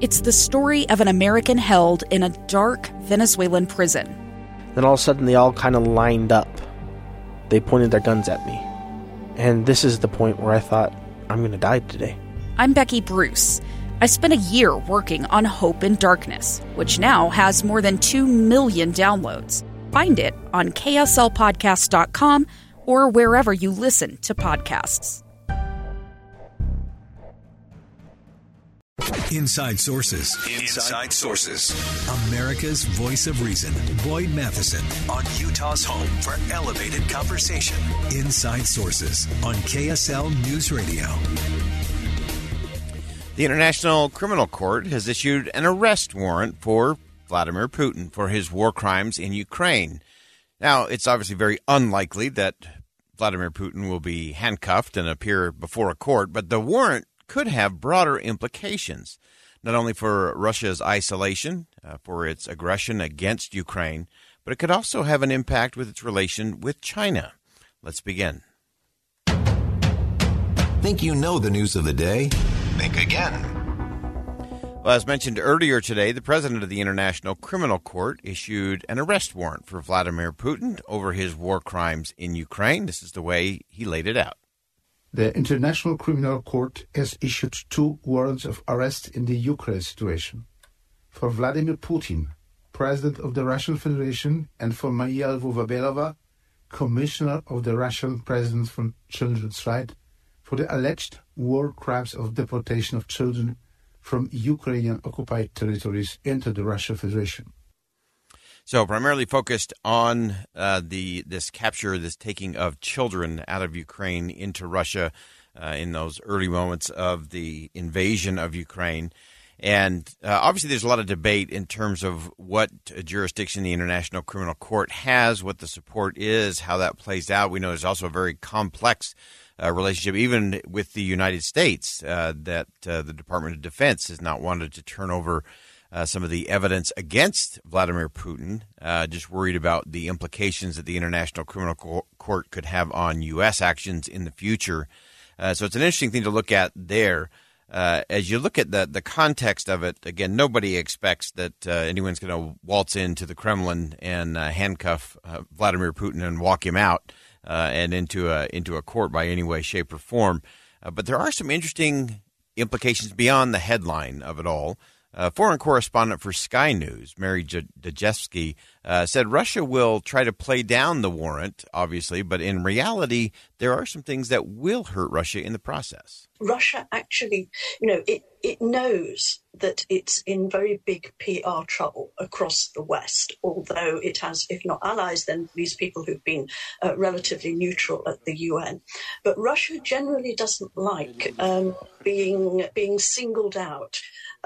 It's the story of an American held in a dark Venezuelan prison. Then all of a sudden they all kind of lined up. They pointed their guns at me. And this is the point where I thought, I'm going to die today. I'm Becky Bruce. I spent a year working on Hope in Darkness, which now has more than 2 million downloads. Find it on kslpodcast.com or wherever you listen to podcasts. Inside Sources. Inside Sources. America's voice of reason. Boyd Matheson on Utah's home for elevated conversation. Inside Sources on KSL News Radio. The International Criminal Court has issued an arrest warrant for Vladimir Putin for his war crimes in Ukraine. Now, it's obviously very unlikely that Vladimir Putin will be handcuffed and appear before a court, but the warrant could have broader implications, not only for Russia's isolation, for its aggression against Ukraine, but it could also have an impact with its relation with China. Let's begin. Think you know the news of the day? Think again. Well, as mentioned earlier today, the president of the International Criminal Court issued an arrest warrant for Vladimir Putin over his war crimes in Ukraine. This is the way he laid it out. The International Criminal Court has issued 2 warrants of arrest in the Ukraine situation. For Vladimir Putin, President of the Russian Federation, and for Maria Lvova-Belova, Commissioner of the Russian President for Children's Rights, for the alleged war crimes of deportation of children from Ukrainian occupied territories into the Russian Federation. So primarily focused on this capture, this taking of children out of Ukraine into Russia in those early moments of the invasion of Ukraine. And obviously there's a lot of debate in terms of what jurisdiction the International Criminal Court has, what the support is, how that plays out. We know there's also a very complex relationship, even with the United States, that the Department of Defense has not wanted to turn over some of the evidence against Vladimir Putin, just worried about the implications that the International Criminal Court could have on U.S. actions in the future. So it's an interesting thing to look at there. As you look at the context of it, again, nobody expects that anyone's going to waltz into the Kremlin and handcuff Vladimir Putin and walk him out and into a court by any way, shape, or form. But there are some interesting implications beyond the headline of it all. Foreign correspondent for Sky News, Mary Dejevsky, said Russia will try to play down the warrant, obviously, but in reality, there are some things that will hurt Russia in the process. Russia actually, it knows that it's in very big PR trouble across the West, although it has, if not allies, then these people who've been relatively neutral at the UN. But Russia generally doesn't like being singled out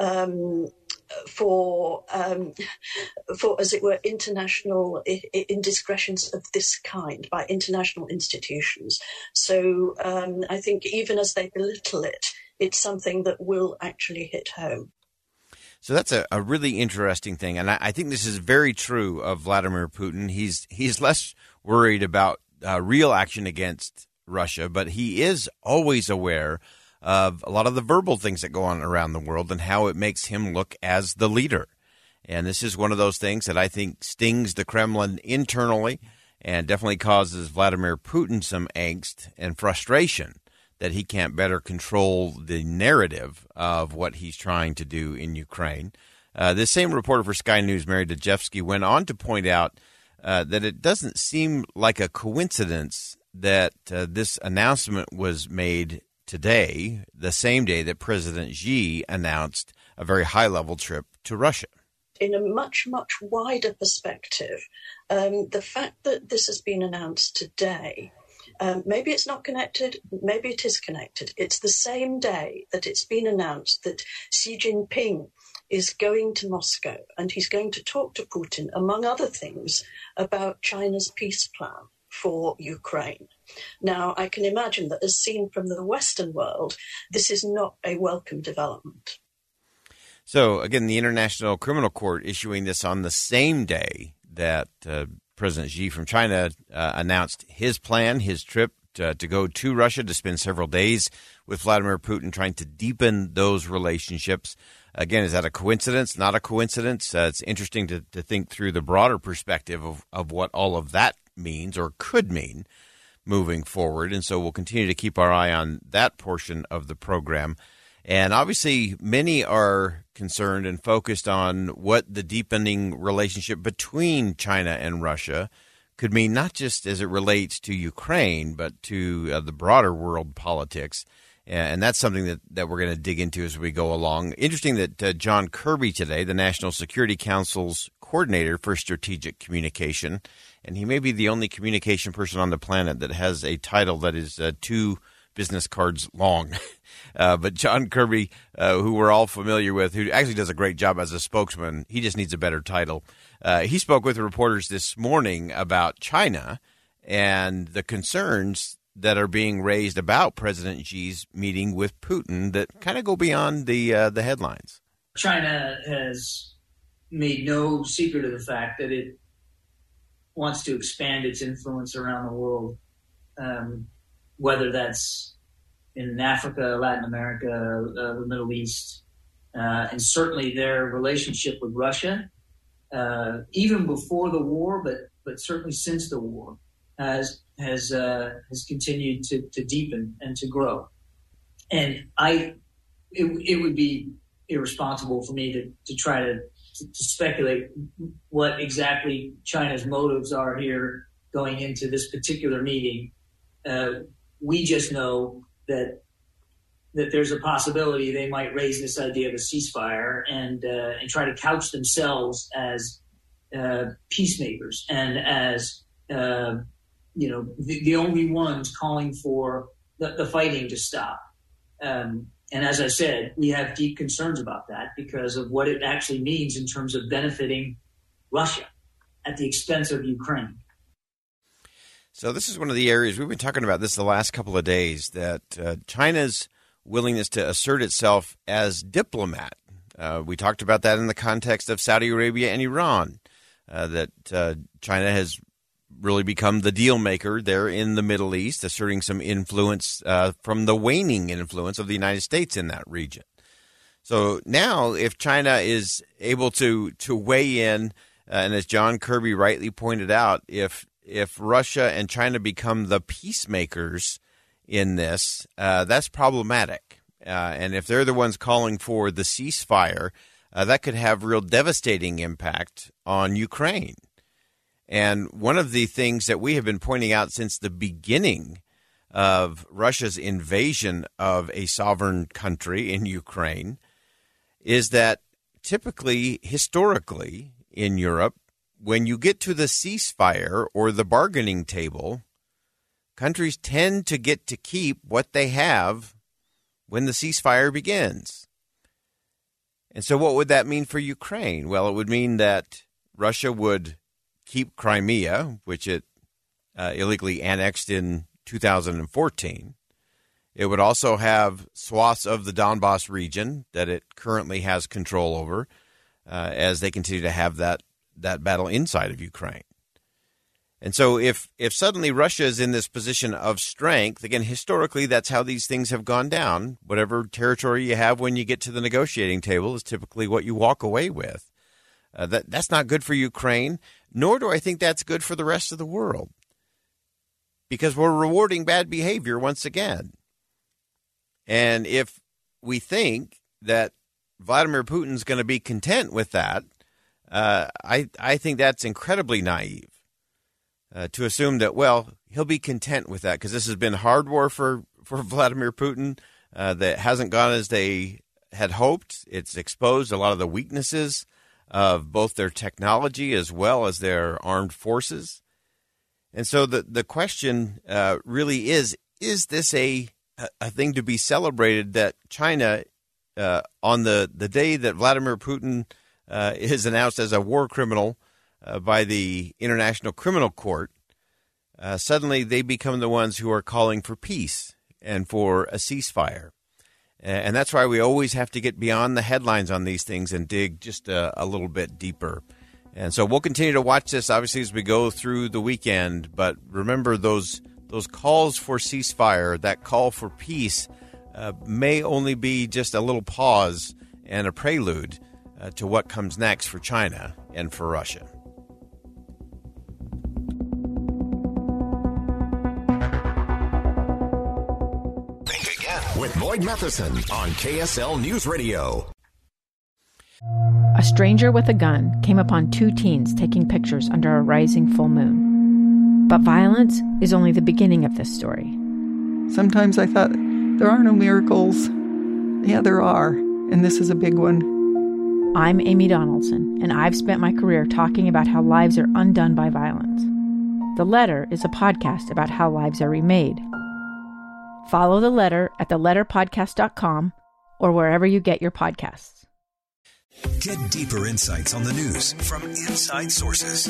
for, as it were, international indiscretions of this kind by international institutions. So I think even as they belittle it, it's something that will actually hit home. So that's a really interesting thing. And I think this is very true of Vladimir Putin. He's less worried about real action against Russia, but he is always aware of a lot of the verbal things that go on around the world and how it makes him look as the leader. And this is one of those things that I think stings the Kremlin internally and definitely causes Vladimir Putin some angst and frustration that he can't better control the narrative of what he's trying to do in Ukraine. This same reporter for Sky News, Mary Dejevsky, went on to point out that it doesn't seem like a coincidence that this announcement was made today, the same day that President Xi announced a very high-level trip to Russia. In a much, much wider perspective, the fact that this has been announced today, maybe it's not connected, maybe it is connected. It's the same day that it's been announced that Xi Jinping is going to Moscow and he's going to talk to Putin, among other things, about China's peace plan for Ukraine. Now, I can imagine that as seen from the Western world, this is not a welcome development. So, again, the International Criminal Court issuing this on the same day that President Xi from China announced his plan, his trip to go to Russia to spend several days with Vladimir Putin, trying to deepen those relationships. Again, is that a coincidence? Not a coincidence. It's interesting to think through the broader perspective of what all of that means or could mean moving forward. And so we'll continue to keep our eye on that portion of the program. And obviously, many are concerned and focused on what the deepening relationship between China and Russia could mean, not just as it relates to Ukraine, but to the broader world politics. And that's something that we're going to dig into as we go along. Interesting that John Kirby today, the National Security Council's coordinator for strategic communication, and he may be the only communication person on the planet that has a title that is 2 business cards long. But John Kirby, who we're all familiar with, who actually does a great job as a spokesman, he just needs a better title. He spoke with reporters this morning about China and the concerns that are being raised about President Xi's meeting with Putin that kind of go beyond the headlines. China has made no secret of the fact that it wants to expand its influence around the world, whether that's in Africa, Latin America, the Middle East, and certainly their relationship with Russia, even before the war, but certainly since the war, has continued to deepen and to grow. And it would be irresponsible for me to try to speculate what exactly China's motives are here going into this particular meeting. We just know that there's a possibility they might raise this idea of a ceasefire and try to couch themselves as peacemakers and as the only ones calling for the fighting to stop. And as I said, we have deep concerns about that because of what it actually means in terms of benefiting Russia at the expense of Ukraine. So this is one of the areas we've been talking about this the last couple of days, that China's willingness to assert itself as diplomat. We talked about that in the context of Saudi Arabia and Iran, that China has really become the deal maker there in the Middle East, asserting some influence from the waning influence of the United States in that region. So now if China is able to weigh in, and as John Kirby rightly pointed out, if Russia and China become the peacemakers in this, that's problematic. And if they're the ones calling for the ceasefire, that could have real devastating impact on Ukraine. And one of the things that we have been pointing out since the beginning of Russia's invasion of a sovereign country in Ukraine is that typically, historically, in Europe, when you get to the ceasefire or the bargaining table, countries tend to get to keep what they have when the ceasefire begins. And so what would that mean for Ukraine? Well, it would mean that Russia would keep Crimea, which it illegally annexed in 2014. It would also have swaths of the Donbass region that it currently has control over as they continue to have that battle inside of Ukraine. And so if suddenly Russia is in this position of strength, again, historically, that's how these things have gone down. Whatever territory you have when you get to the negotiating table is typically what you walk away with. That's not good for Ukraine, nor do I think that's good for the rest of the world, because we're rewarding bad behavior once again. And if we think that Vladimir Putin's going to be content with that, I think that's incredibly naive to assume that, well, he'll be content with that, because this has been hard war for Vladimir Putin that hasn't gone as they had hoped. It's exposed a lot of the weaknesses of both their technology as well as their armed forces. And so the question really is this a thing to be celebrated, that China, on the day that Vladimir Putin is announced as a war criminal by the International Criminal Court, suddenly they become the ones who are calling for peace and for a ceasefire. And that's why we always have to get beyond the headlines on these things and dig just a little bit deeper. And so we'll continue to watch this, obviously, as we go through the weekend. But remember those those calls for ceasefire, that call for peace, may only be just a little pause and a prelude to what comes next for China and for Russia. Think Again with Boyd Matheson on KSL News Radio. A stranger with a gun came upon two teens taking pictures under a rising full moon. But violence is only the beginning of this story. Sometimes I thought, there are no miracles. Yeah, there are, and this is a big one. I'm Amy Donaldson, and I've spent my career talking about how lives are undone by violence. The Letter is a podcast about how lives are remade. Follow The Letter at theletterpodcast.com or wherever you get your podcasts. Get deeper insights on the news from inside sources.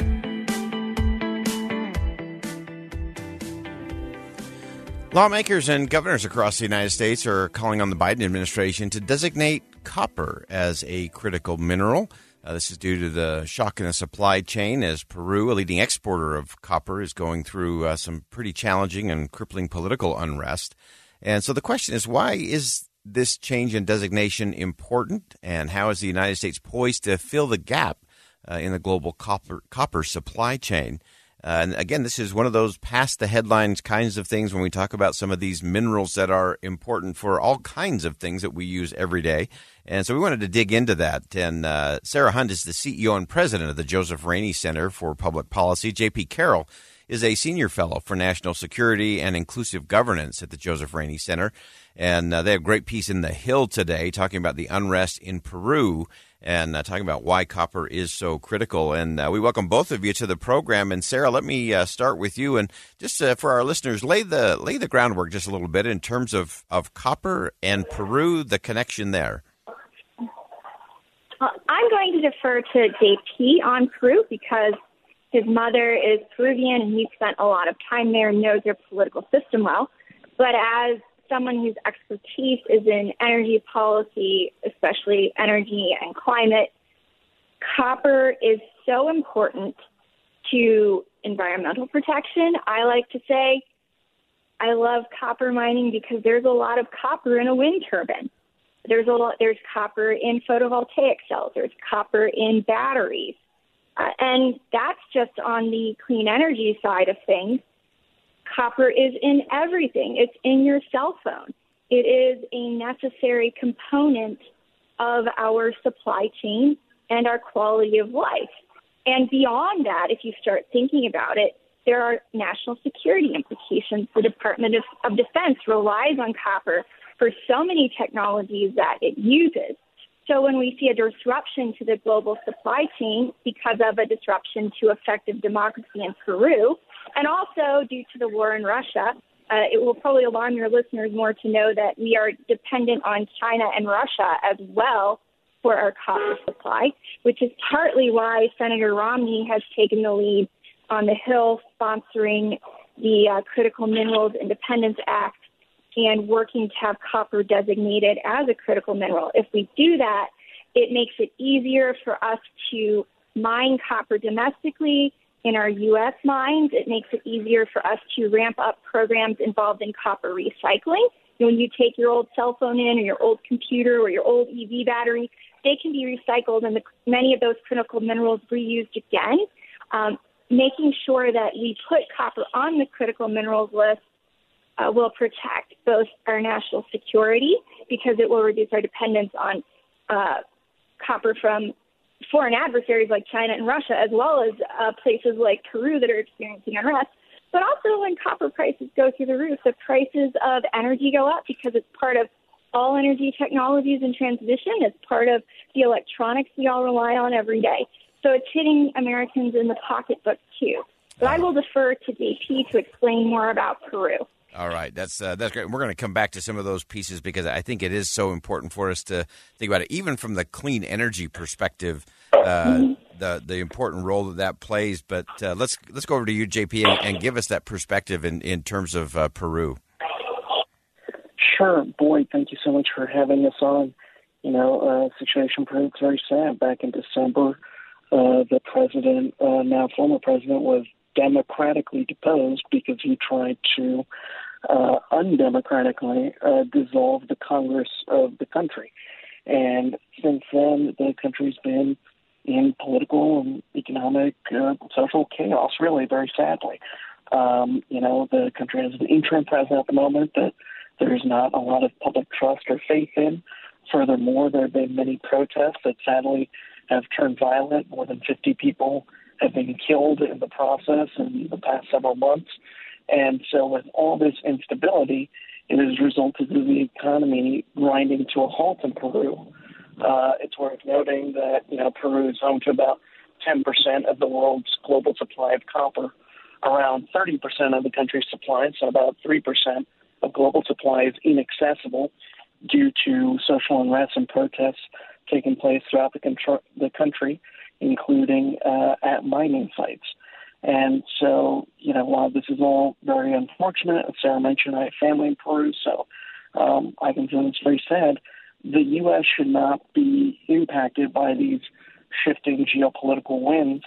Lawmakers and governors across the United States are calling on the Biden administration to designate copper as a critical mineral. This is due to the shock in the supply chain as Peru, a leading exporter of copper, is going through some pretty challenging and crippling political unrest. And so the question is, why is this change in designation important, and how is the United States poised to fill the gap in the global copper supply chain? And again, this is one of those past the headlines kinds of things when we talk about some of these minerals that are important for all kinds of things that we use every day. And so we wanted to dig into that. And Sarah Hunt is the CEO and president of the Joseph Rainey Center for Public Policy. J.P. Carroll is a senior fellow for national security and inclusive governance at the Joseph Rainey Center. And they have a great piece in The Hill today talking about the unrest in Peru and talking about why copper is so critical. And we welcome both of you to the program. And Sarah, let me start with you. And just for our listeners, lay the groundwork just a little bit in terms of copper and Peru, the connection there. I'm going to defer to JP on Peru because his mother is Peruvian and he spent a lot of time there and knows their political system well. But as someone whose expertise is in energy policy, especially energy and climate, copper is so important to environmental protection. I like to say I love copper mining because there's a lot of copper in a wind turbine. There's copper in photovoltaic cells. There's copper in batteries. And that's just on the clean energy side of things. Copper is in everything. It's in your cell phone. It is a necessary component of our supply chain and our quality of life. And beyond that, if you start thinking about it, there are national security implications. The Department of Defense relies on copper for so many technologies that it uses. So when we see a disruption to the global supply chain because of a disruption to effective democracy in Peru, and also due to the war in Russia, it will probably alarm your listeners more to know that we are dependent on China and Russia as well for our copper supply, which is partly why Senator Romney has taken the lead on the Hill sponsoring the Critical Minerals Independence Act and working to have copper designated as a critical mineral. If we do that, it makes it easier for us to mine copper domestically in our U.S. mines. It makes it easier for us to ramp up programs involved in copper recycling. When you take your old cell phone in or your old computer or your old EV battery, they can be recycled and many of those critical minerals reused again. Making sure that we put copper on the critical minerals list will protect both our national security because it will reduce our dependence on copper from foreign adversaries like China and Russia, as well as places like Peru that are experiencing unrest. But also when copper prices go through the roof, the prices of energy go up because it's part of all energy technologies in transition. It's part of the electronics we all rely on every day. So it's hitting Americans in the pocketbook too. But I will defer to JP to explain more about Peru. All right, that's great. We're going to come back to some of those pieces because I think it is so important for us to think about it, even from the clean energy perspective, the important role that plays. But let's go over to you, JP, and give us that perspective in terms of Peru. Sure, Boyd. Thank you so much for having us on. Situation in Peru is very sad. Back in December, the president, now former president, was democratically deposed because he tried to undemocratically dissolve the Congress of the country. And since then, the country's been in political and economic, social chaos, really, very sadly. The country has an interim president at the moment that there's not a lot of public trust or faith in. Furthermore, there have been many protests that sadly have turned violent. More than 50 people have been killed in the process in the past several months. And so with all this instability, it has resulted in the economy grinding to a halt in Peru. It's worth noting that, Peru is home to about 10% of the world's global supply of copper. Around 30% of the country's supply, so about 3% of global supply, is inaccessible due to social unrest and protests taking place throughout the country, including at mining sites. And so, while this is all very unfortunate, as Sarah mentioned, I have family in Peru, so I can feel it's very sad. The U.S. should not be impacted by these shifting geopolitical winds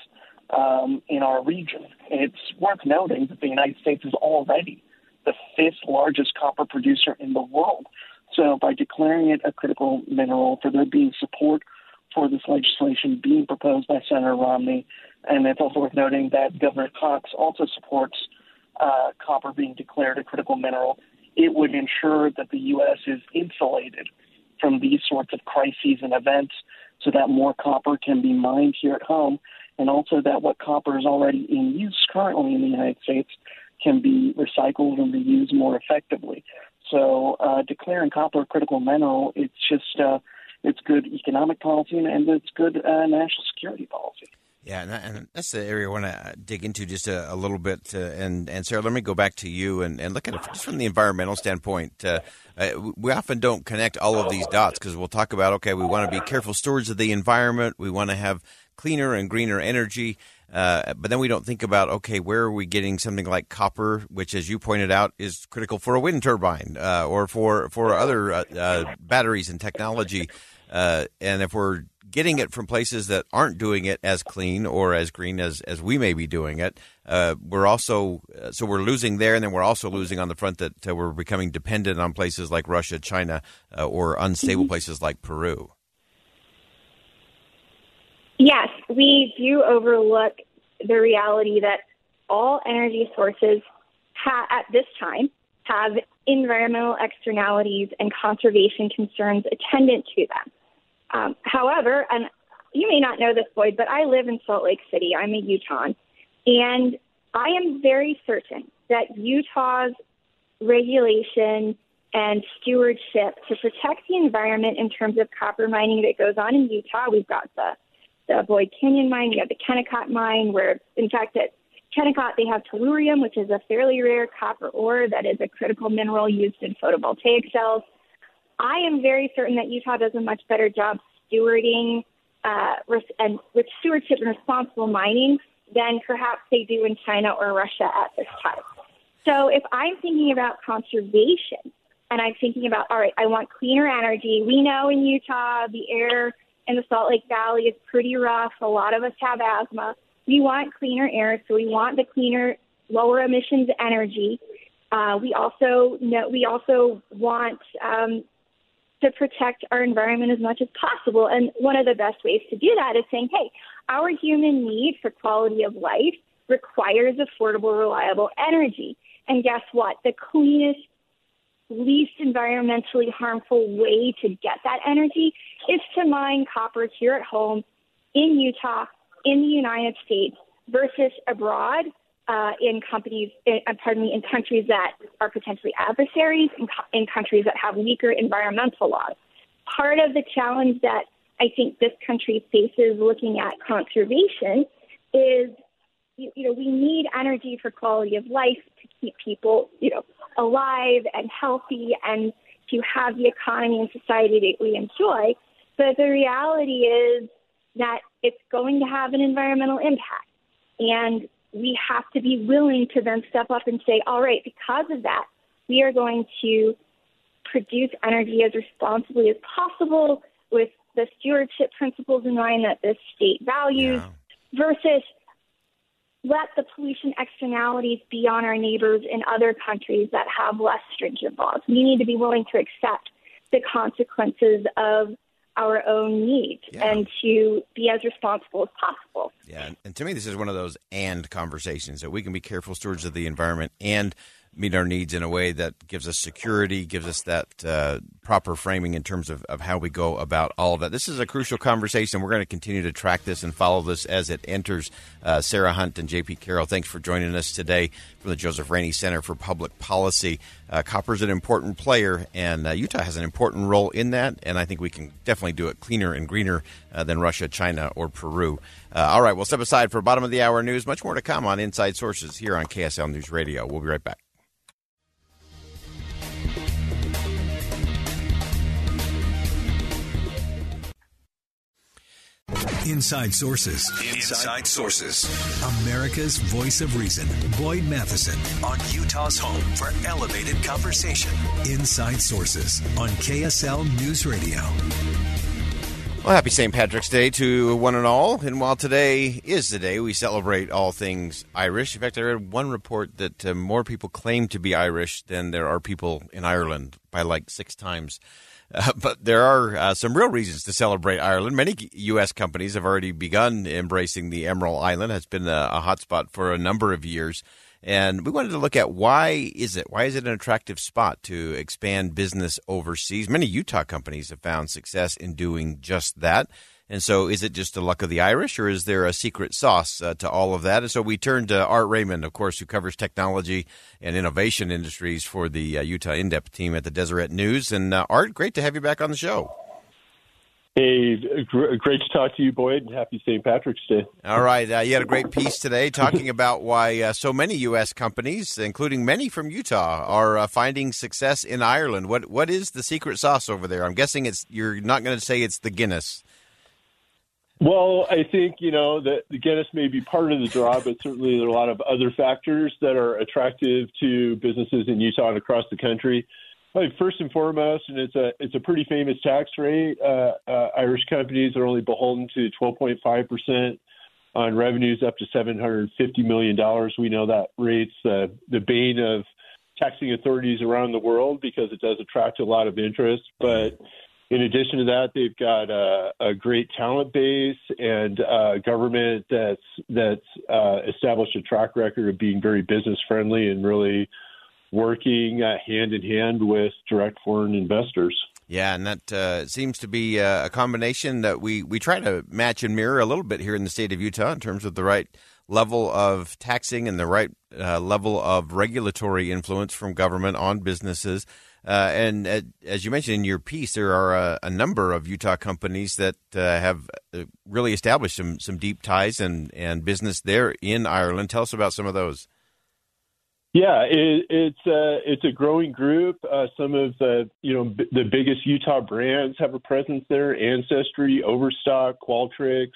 in our region. It's worth noting that the United States is already the fifth largest copper producer in the world. So by declaring it a critical mineral, for there being support for this legislation being proposed by Senator Romney, and it's also worth noting that Governor Cox also supports copper being declared a critical mineral, it would ensure that the U.S. is insulated from these sorts of crises and events so that more copper can be mined here at home, and also that what copper is already in use currently in the United States can be recycled and reused more effectively. So declaring copper a critical mineral, it's just it's good economic policy and it's good national security policy. Yeah, and that's the area I want to dig into just a little bit. And Sarah, let me go back to you and look at it just from the environmental standpoint. We often don't connect all of these dots because we'll talk about, okay, we want to be careful stewards of the environment. We want to have cleaner and greener energy. But then we don't think about, okay, where are we getting something like copper, which, as you pointed out, is critical for a wind turbine or for other batteries and technology. And if we're getting it from places that aren't doing it as clean or as green as we may be doing it, we're also so we're losing there, and then we're also losing on the front that we're becoming dependent on places like Russia, China, or unstable places like Peru. Yes, we do overlook the reality that all energy sources at this time have environmental externalities and conservation concerns attendant to them. However, and you may not know this, Boyd, but I live in Salt Lake City. I'm a Utahn, and I am very certain that Utah's regulation and stewardship to protect the environment in terms of copper mining that goes on in Utah, we've got the Boyd Canyon mine, we have the Kennecott mine, where, in fact, at Kennecott they have tellurium, which is a fairly rare copper ore that is a critical mineral used in photovoltaic cells. I am very certain that Utah does a much better job stewarding and with stewardship and responsible mining than perhaps they do in China or Russia at this time. So if I'm thinking about conservation and I'm thinking about, all right, I want cleaner energy. We know in Utah the air in the Salt Lake Valley is pretty rough. A lot of us have asthma. We want cleaner air, so we want the cleaner, lower emissions energy. We also want to protect our environment as much as possible. And one of the best ways to do that is saying, hey, our human need for quality of life requires affordable, reliable energy. And guess what? The cleanest, least environmentally harmful way to get that energy is to mine copper here at home in Utah, in the United States, versus abroad in countries that are potentially adversaries, in countries that have weaker environmental laws. Part of the challenge that I think this country faces looking at conservation is, we need energy for quality of life to keep people, alive and healthy and to have the economy and society that we enjoy. But the reality is that it's going to have an environmental impact. And we have to be willing to then step up and say, all right, because of that, we are going to produce energy as responsibly as possible with the stewardship principles in mind that this state values versus let the pollution externalities be on our neighbors in other countries that have less stringent laws. We need to be willing to accept the consequences of our own needs and to be as responsible as possible. Yeah, and to me, this is one of those and conversations that we can be careful stewards of the environment and meet our needs in a way that gives us security, gives us that proper framing in terms of how we go about all of that. This is a crucial conversation. We're going to continue to track this and follow this as it enters. Sarah Hunt and J.P. Carroll, thanks for joining us today from the Joseph Rainey Center for Public Policy. Copper is an important player, and Utah has an important role in that, and I think we can definitely do it cleaner and greener than Russia, China, or Peru. All right, we'll step aside for bottom of the hour news. Much more to come on Inside Sources here on KSL News Radio. We'll be right back. Inside Sources. Inside Sources. America's voice of reason. Boyd Matheson on Utah's home for elevated conversation. Inside Sources on KSL News Radio. Well, happy St. Patrick's Day to one and all. And while today is the day we celebrate all things Irish, in fact, I read one report that more people claim to be Irish than there are people in Ireland by like 6 times. But there are some real reasons to celebrate Ireland. Many U.S. companies have already begun embracing the Emerald Island. It's been a hotspot for a number of years. And we wanted to look at why is it an attractive spot to expand business overseas? Many Utah companies have found success in doing just that. And so is it just the luck of the Irish, or is there a secret sauce to all of that? And so we turned to Art Raymond, of course, who covers technology and innovation industries for the Utah In-Depth team at the Deseret News. And Art, great to have you back on the show. Hey, great to talk to you, Boyd, and happy St. Patrick's Day. All right. You had a great piece today talking about why so many U.S. companies, including many from Utah, are finding success in Ireland. What is the secret sauce over there? I'm guessing you're not going to say it's the Guinness. Well, I think, that the Guinness may be part of the draw, but certainly there are a lot of other factors that are attractive to businesses in Utah and across the country. First and foremost, and it's a pretty famous tax rate. Irish companies are only beholden to 12.5% on revenues up to $750 million. We know that rate's the bane of taxing authorities around the world because it does attract a lot of interest. But in addition to that, they've got a great talent base and government that's established a track record of being very business friendly and really working hand in hand with direct foreign investors. Yeah, and that seems to be a combination that we try to match and mirror a little bit here in the state of Utah in terms of the right level of taxing and the right level of regulatory influence from government on businesses. And as you mentioned in your piece, there are a number of Utah companies that have really established some deep ties and business there in Ireland. Tell us about some of those. Yeah, it's a growing group. Some of the biggest Utah brands have a presence there: Ancestry, Overstock, Qualtrics,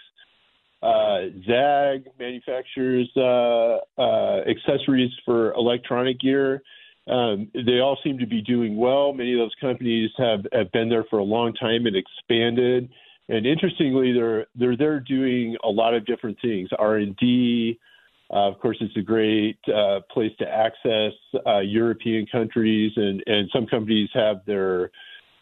Zag manufactures accessories for electronic gear. They all seem to be doing well. Many of those companies have been there for a long time and expanded. And interestingly, they're there doing a lot of different things. R&D. Of course, it's a great place to access European countries, and some companies have their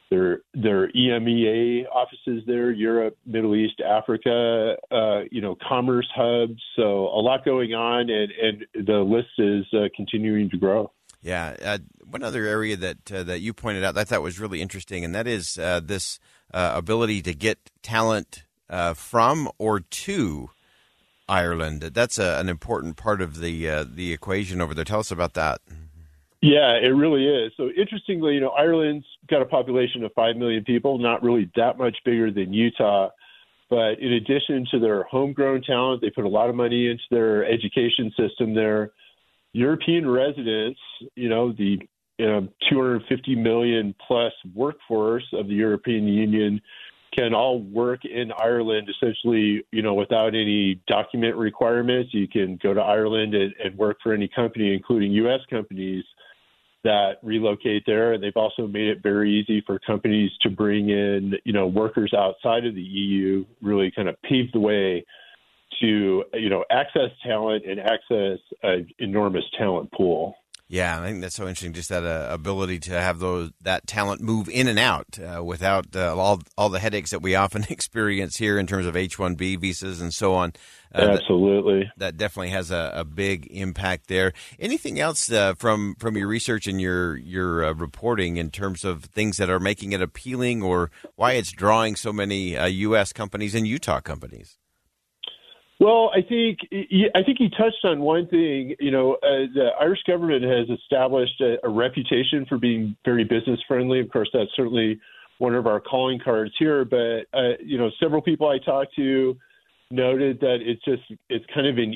EMEA offices there, Europe, Middle East, Africa, commerce hubs. So a lot going on, and the list is continuing to grow. Yeah. One other area that you pointed out that I thought was really interesting, and that is this ability to get talent from or to Ireland. That's an important part of the equation over there. Tell us about that. Yeah, it really is. So interestingly, Ireland's got a population of 5 million people, not really that much bigger than Utah. But in addition to their homegrown talent, they put a lot of money into their education system there. European residents, the 250 million plus workforce of the European Union can all work in Ireland essentially, without any document requirements. You can go to Ireland and work for any company, including U.S. companies that relocate there. And they've also made it very easy for companies to bring in, workers outside of the EU, really kind of paved the way to, access talent and access an enormous talent pool. Yeah, I think that's so interesting. Just that ability to have that talent move in and out without all the headaches that we often experience here in terms of H-1B visas and so on. Absolutely, that definitely has a big impact there. Anything else from your research and your reporting in terms of things that are making it appealing, or why it's drawing so many U.S. companies and Utah companies? Well, I think he touched on one thing. The Irish government has established a reputation for being very business friendly. Of course, that's certainly one of our calling cards here. But several people I talked to noted that it's kind of an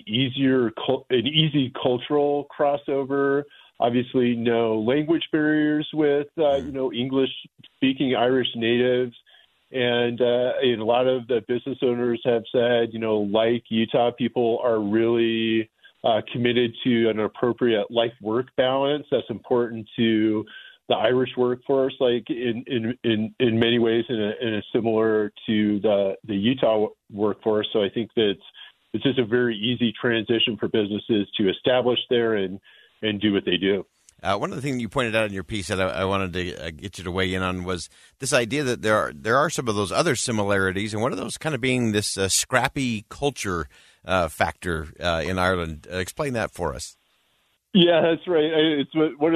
easy cultural crossover. Obviously, no language barriers with English speaking Irish natives. And a lot of the business owners have said, like Utah, people are really committed to an appropriate life-work balance. That's important to the Irish workforce, like in many ways, in a similar to the Utah workforce. So I think that it's just a very easy transition for businesses to establish there and do what they do. One of the things you pointed out in your piece that I wanted to get you to weigh in on was this idea that there are some of those other similarities, and one of those kind of being this scrappy culture factor in Ireland. Explain that for us. Yeah, that's right. It's what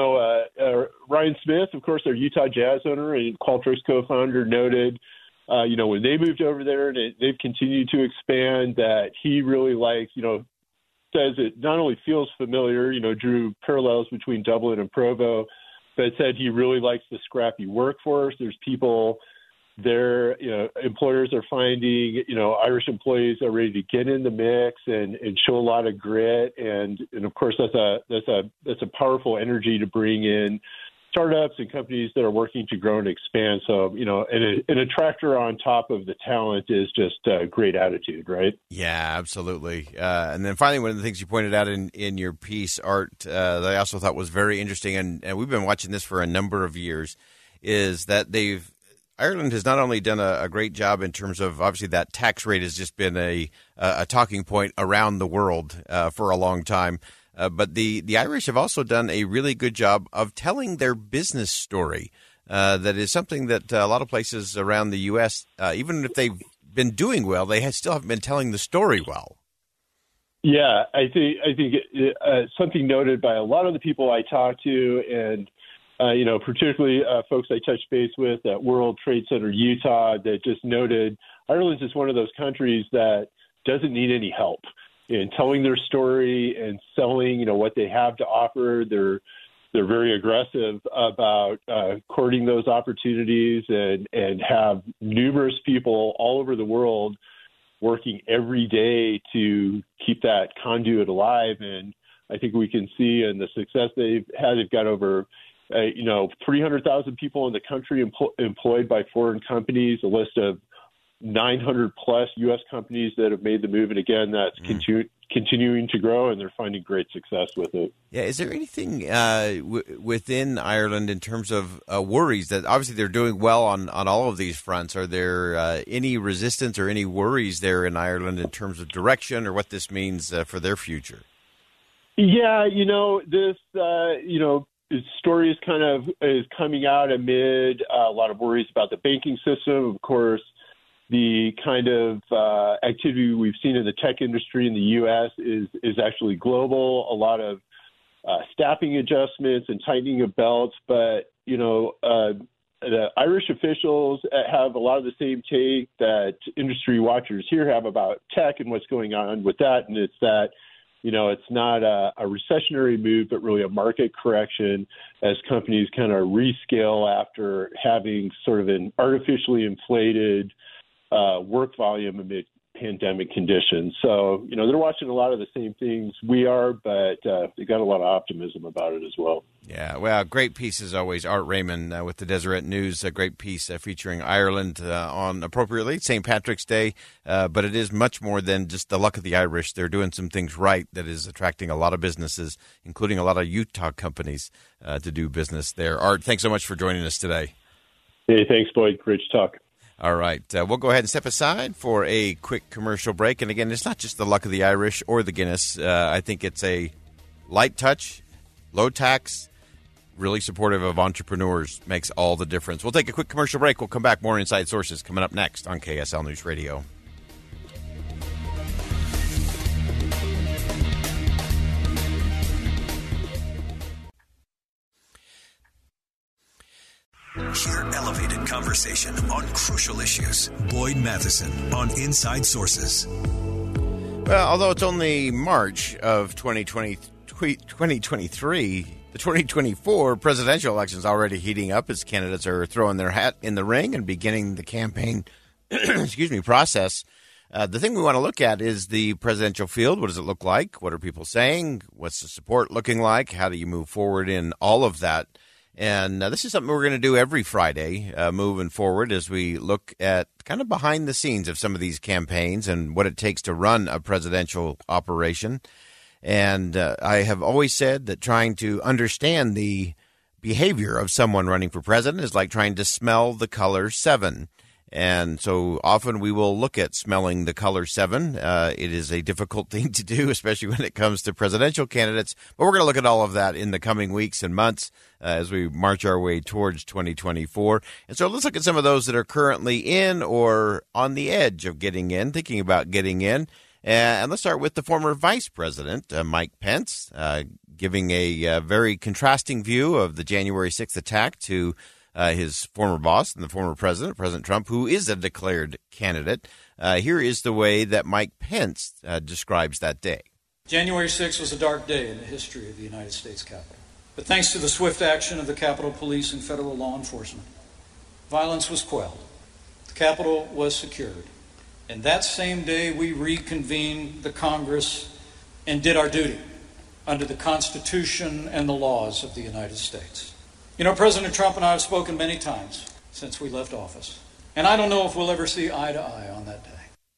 Ryan Smith, of course, our Utah Jazz owner and Qualtrics co-founder, noted. When they moved over there and they've continued to expand, that he really likes, says it not only feels familiar, drew parallels between Dublin and Provo, but said he really likes the scrappy workforce. There's people there, employers are finding, Irish employees are ready to get in the mix and show a lot of grit. And of course, that's a powerful energy to bring in startups and companies that are working to grow and expand. So, an attractor on top of the talent is just a great attitude, right? Yeah, absolutely. And then finally, one of the things you pointed out in your piece, Art, that I also thought was very interesting, and we've been watching this for a number of years, is that Ireland has not only done a great job in terms of, obviously, that tax rate has just been a talking point around the world for a long time. But the Irish have also done a really good job of telling their business story. That is something that a lot of places around the U.S., even if they've been doing well, they still haven't been telling the story well. Yeah, I think something noted by a lot of the people I talked to, and particularly folks I touched base with at World Trade Center Utah, that just noted Ireland's just one of those countries that doesn't need any help in telling their story and selling, what they have to offer. They're very aggressive about courting those opportunities and have numerous people all over the world working every day to keep that conduit alive. And I think we can see in the success they've had, they've got over 300,000 people in the country employed by foreign companies, a list of 900 plus U.S. companies that have made the move. And again, that's continuing to grow, and they're finding great success with it. Yeah. Is there anything within Ireland in terms of worries that obviously they're doing well on all of these fronts? Are there any resistance or any worries there in Ireland in terms of direction or what this means for their future? Yeah. This story is coming out amid a lot of worries about the banking system. Of course, the kind of activity we've seen in the tech industry in the U.S. is actually global. A lot of staffing adjustments and tightening of belts, but the Irish officials have a lot of the same take that industry watchers here have about tech and what's going on with that, and it's that it's not a recessionary move, but really a market correction as companies kind of rescale after having sort of an artificially inflated work volume amid pandemic conditions. So, they're watching a lot of the same things we are, but they got a lot of optimism about it as well. Yeah, well, great piece as always. Art Raymond with the Deseret News, a great piece featuring Ireland on, appropriately, St. Patrick's Day, but it is much more than just the luck of the Irish. They're doing some things right that is attracting a lot of businesses, including a lot of Utah companies to do business there. Art, thanks so much for joining us today. Hey, thanks, Boyd. Great to talk. All right. We'll go ahead and step aside for a quick commercial break. And again, it's not just the luck of the Irish or the Guinness. I think it's a light touch, low tax, really supportive of entrepreneurs makes all the difference. We'll take a quick commercial break. We'll come back. More Inside Sources coming up next on KSL News Radio. Hear elevated conversation on crucial issues. Boyd Matheson on Inside Sources. Well, although it's only March of 2023, the 2024 presidential election is already heating up as candidates are throwing their hat in the ring and beginning the campaign process. The thing we want to look at is the presidential field. What does it look like? What are people saying? What's the support looking like? How do you move forward in all of that? And this is something we're going to do every Friday moving forward as we look at kind of behind the scenes of some of these campaigns and what it takes to run a presidential operation. And I have always said that trying to understand the behavior of someone running for president is like trying to smell the color 7. And so often we will look at smelling the color 7. It is a difficult thing to do, especially when it comes to presidential candidates. But we're going to look at all of that in the coming weeks and months as we march our way towards 2024. And so let's look at some of those that are currently in or on the edge of getting in, thinking about getting in. And let's start with the former vice president, Mike Pence, giving a very contrasting view of the January 6th attack to his former boss and the former president, President Trump, who is a declared candidate. Here is the way that Mike Pence describes that day. January 6th was a dark day in the history of the United States Capitol. But thanks to the swift action of the Capitol Police and federal law enforcement, violence was quelled. The Capitol was secured. And that same day, we reconvened the Congress and did our duty under the Constitution and the laws of the United States. You know, President Trump and I have spoken many times since we left office, and I don't know if we'll ever see eye to eye on that day.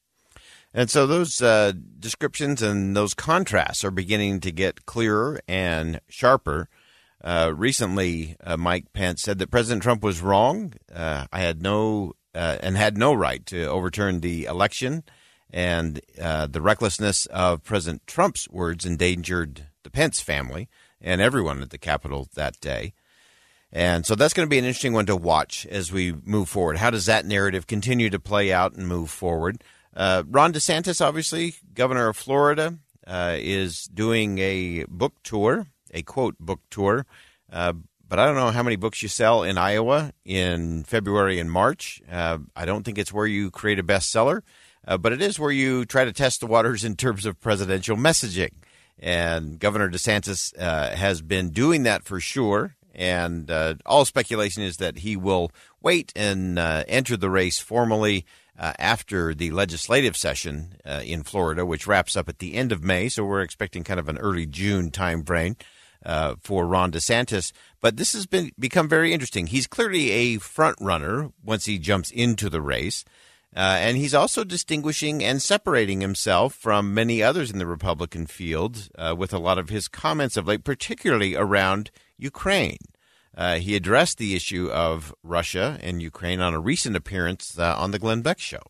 And so those descriptions and those contrasts are beginning to get clearer and sharper. Recently, Mike Pence said that President Trump was wrong. I had no right to overturn the election, and the recklessness of President Trump's words endangered the Pence family and everyone at the Capitol that day. And so that's going to be an interesting one to watch as we move forward. How does that narrative continue to play out and move forward? Ron DeSantis, obviously, governor of Florida, is doing a book tour, a quote book tour. But I don't know how many books you sell in Iowa in February and March. I don't think it's where you create a bestseller, but it is where you try to test the waters in terms of presidential messaging. And Governor DeSantis has been doing that for sure. And all speculation is that he will wait and enter the race formally after the legislative session in Florida, which wraps up at the end of May. So we're expecting kind of an early June time frame for Ron DeSantis. But this has become very interesting. He's clearly a front runner once he jumps into the race. And he's also distinguishing and separating himself from many others in the Republican field with a lot of his comments of late, particularly around Ukraine. He addressed the issue of Russia and Ukraine on a recent appearance on the Glenn Beck Show.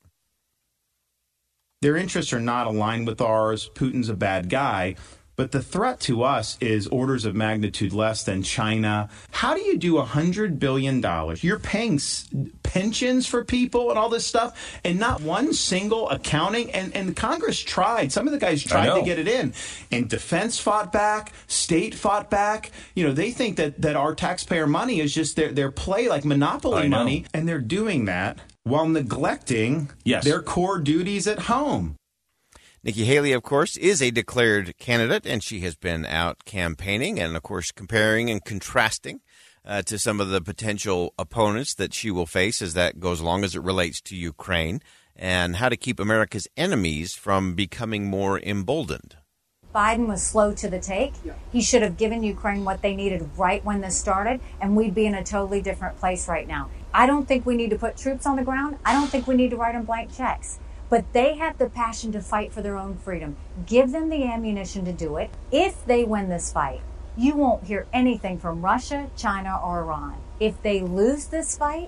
Their interests are not aligned with ours. Putin's a bad guy. But the threat to us is orders of magnitude less than China. How do you do $100 billion? You're paying pensions for people and all this stuff, and not one single accounting. And Congress tried. Some of the guys tried to get it in. And defense fought back. State fought back. You know, they think that our taxpayer money is just their play like monopoly money. And they're doing that while neglecting their core duties at home. Nikki Haley, of course, is a declared candidate, and she has been out campaigning and, of course, comparing and contrasting to some of the potential opponents that she will face as that goes along as it relates to Ukraine and how to keep America's enemies from becoming more emboldened. Biden was slow to the take. He should have given Ukraine what they needed right when this started, and we'd be in a totally different place right now. I don't think we need to put troops on the ground. I don't think we need to write them blank checks. But they have the passion to fight for their own freedom. Give them the ammunition to do it. If they win this fight, you won't hear anything from Russia, China, or Iran. If they lose this fight,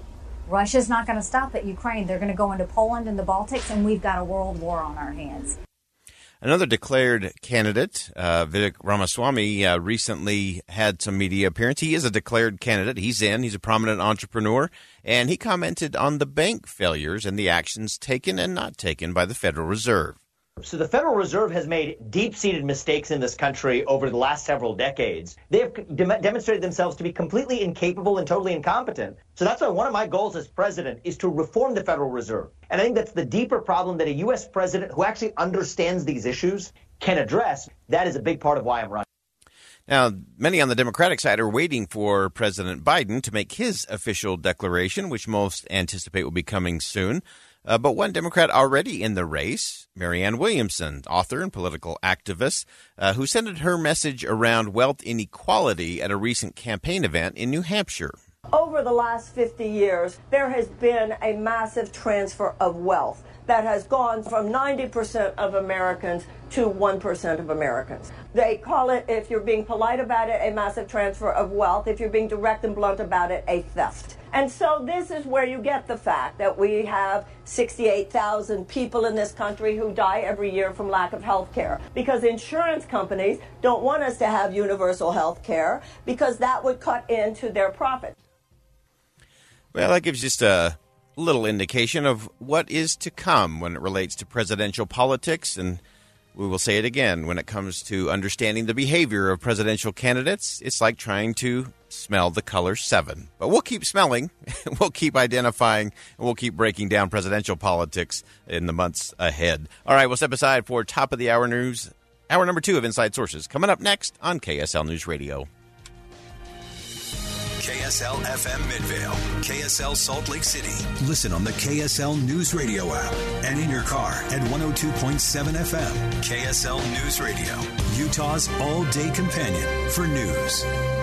Russia's not going to stop at Ukraine. They're going to go into Poland and the Baltics, and we've got a world war on our hands. Another declared candidate, Vivek Ramaswamy, recently had some media appearance. He is a declared candidate. He's a prominent entrepreneur, and he commented on the bank failures and the actions taken and not taken by the Federal Reserve. So the Federal Reserve has made deep-seated mistakes in this country over the last several decades. They have demonstrated themselves to be completely incapable and totally incompetent. So that's why one of my goals as president is to reform the Federal Reserve. And I think that's the deeper problem that a U.S. president who actually understands these issues can address. That is a big part of why I'm running. Now, many on the Democratic side are waiting for President Biden to make his official declaration, which most anticipate will be coming soon. But one Democrat already in the race, Marianne Williamson, author and political activist, who centered her message around wealth inequality at a recent campaign event in New Hampshire. Over the last 50 years, there has been a massive transfer of wealth that has gone from 90% of Americans to 1% of Americans. They call it, if you're being polite about it, a massive transfer of wealth. If you're being direct and blunt about it, a theft. And so this is where you get the fact that we have 68,000 people in this country who die every year from lack of health care, because insurance companies don't want us to have universal health care because that would cut into their profit. Well, that gives just a little indication of what is to come when it relates to presidential politics. And we will say it again, when it comes to understanding the behavior of presidential candidates, it's like trying to smell the color 7. But we'll keep smelling, we'll keep identifying, and we'll keep breaking down presidential politics in the months ahead. All right, we'll step aside for top of the hour news. Hour number 2 of Inside Sources coming up next on KSL News Radio. KSL FM Midvale, KSL Salt Lake City. Listen on the KSL News Radio app and in your car at 102.7 FM. KSL News Radio, Utah's all-day companion for news.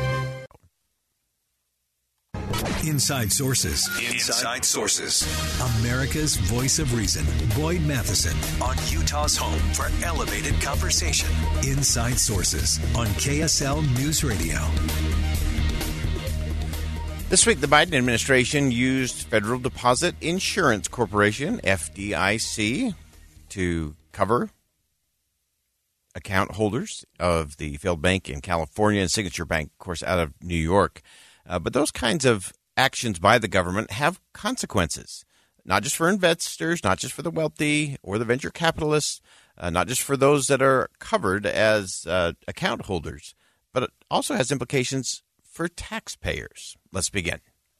Inside Sources. Inside Sources. America's voice of reason. Boyd Matheson on Utah's home for elevated conversation. Inside Sources on KSL News Radio. This week, the Biden administration used Federal Deposit Insurance Corporation, FDIC, to cover account holders of the failed bank in California and Signature Bank, of course, out of New York. But those kinds of actions by the government have consequences, not just for investors, not just for the wealthy or the venture capitalists, not just for those that are covered as account holders, but it also has implications for taxpayers. Let's begin.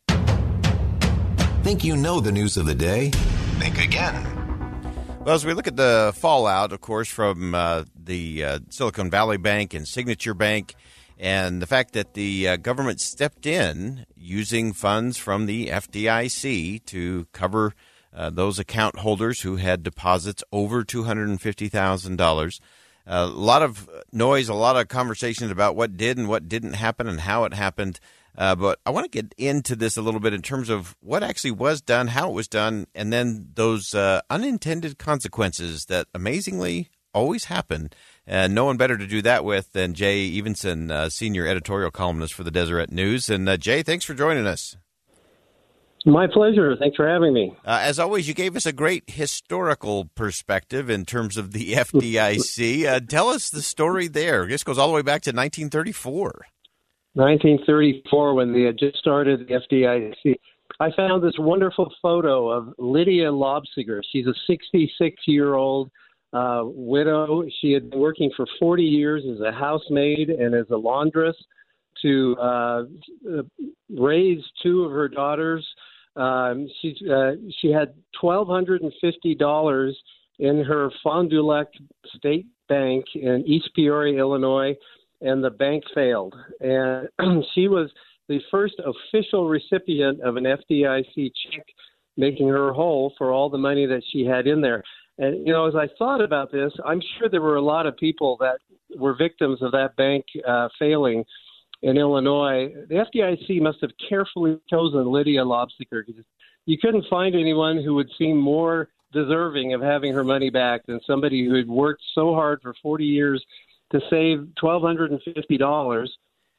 Think you know the news of the day? Think again. Well, as we look at the fallout, of course, from the Silicon Valley Bank and Signature Bank, and the fact that the government stepped in using funds from the FDIC to cover those account holders who had deposits over $250,000. A lot of noise, a lot of conversations about what did and what didn't happen and how it happened. But I want to get into this a little bit in terms of what actually was done, how it was done, and then those unintended consequences that amazingly always happen. And no one better to do that with than Jay Evenson, senior editorial columnist for the Deseret News. And Jay, thanks for joining us. My pleasure. Thanks for having me. As always, you gave us a great historical perspective in terms of the FDIC. Tell us the story there. This goes all the way back to 1934. 1934, when they had just started the FDIC. I found this wonderful photo of Lydia Lobsiger. She's a 66-year-old widow. She had been working for 40 years as a housemaid and as a laundress to raise 2 of her daughters. She had $1,250 in her Fond du Lac State Bank in East Peoria, Illinois, and the bank failed. And she was the first official recipient of an FDIC check, making her whole for all the money that she had in there. And, you know, as I thought about this, I'm sure there were a lot of people that were victims of that bank failing in Illinois. The FDIC must have carefully chosen Lydia Lobsiger because you couldn't find anyone who would seem more deserving of having her money back than somebody who had worked so hard for 40 years to save $1,250.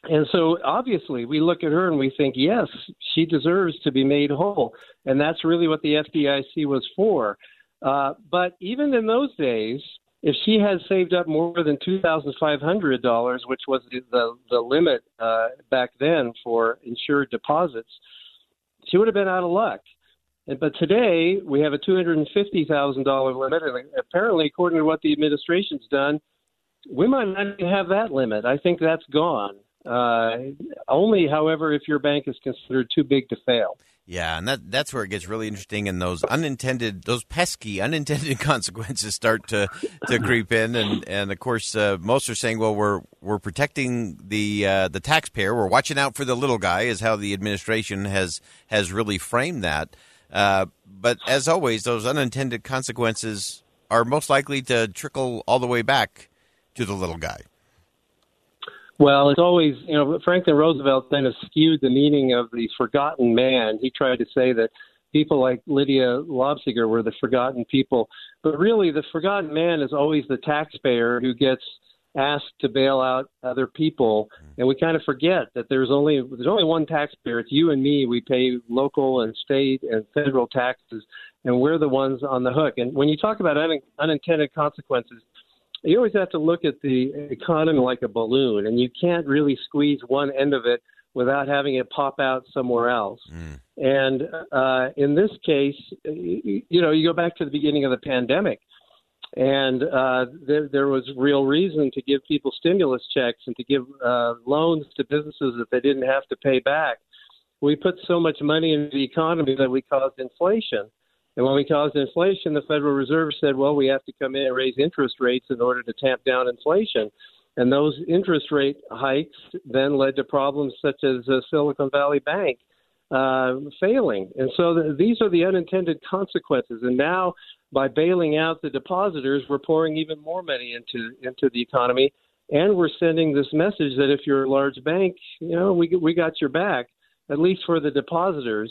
And so obviously we look at her and we think, yes, she deserves to be made whole. And that's really what the FDIC was for. But even in those days, if she had saved up more than $2,500, which was the limit back then for insured deposits, she would have been out of luck. But today we have a $250,000 limit, and apparently, according to what the administration's done, we might not even have that limit. I think that's gone. Only, however, if your bank is considered too big to fail. Yeah, and that's where it gets really interesting, and those pesky unintended consequences start to creep in, and of course most are saying, well, we're protecting the taxpayer, we're watching out for the little guy, is how the administration has really framed that. But as always, those unintended consequences are most likely to trickle all the way back to the little guy. Well, it's always, Franklin Roosevelt kind of skewed the meaning of the forgotten man. He tried to say that people like Lydia Lobsiger were the forgotten people. But really, the forgotten man is always the taxpayer who gets asked to bail out other people. And we kind of forget that there's only one taxpayer. It's you and me. We pay local and state and federal taxes, and we're the ones on the hook. And when you talk about unintended consequences, you always have to look at the economy like a balloon, and you can't really squeeze one end of it without having it pop out somewhere else. And in this case, you go back to the beginning of the pandemic, and there was real reason to give people stimulus checks and to give loans to businesses that they didn't have to pay back. We put so much money into the economy that we caused inflation. And when we caused inflation, the Federal Reserve said, well, we have to come in and raise interest rates in order to tamp down inflation. And those interest rate hikes then led to problems such as Silicon Valley Bank failing. And so these are the unintended consequences. And now, by bailing out the depositors, we're pouring even more money into the economy. And we're sending this message that if you're a large bank, we got your back, at least for the depositors.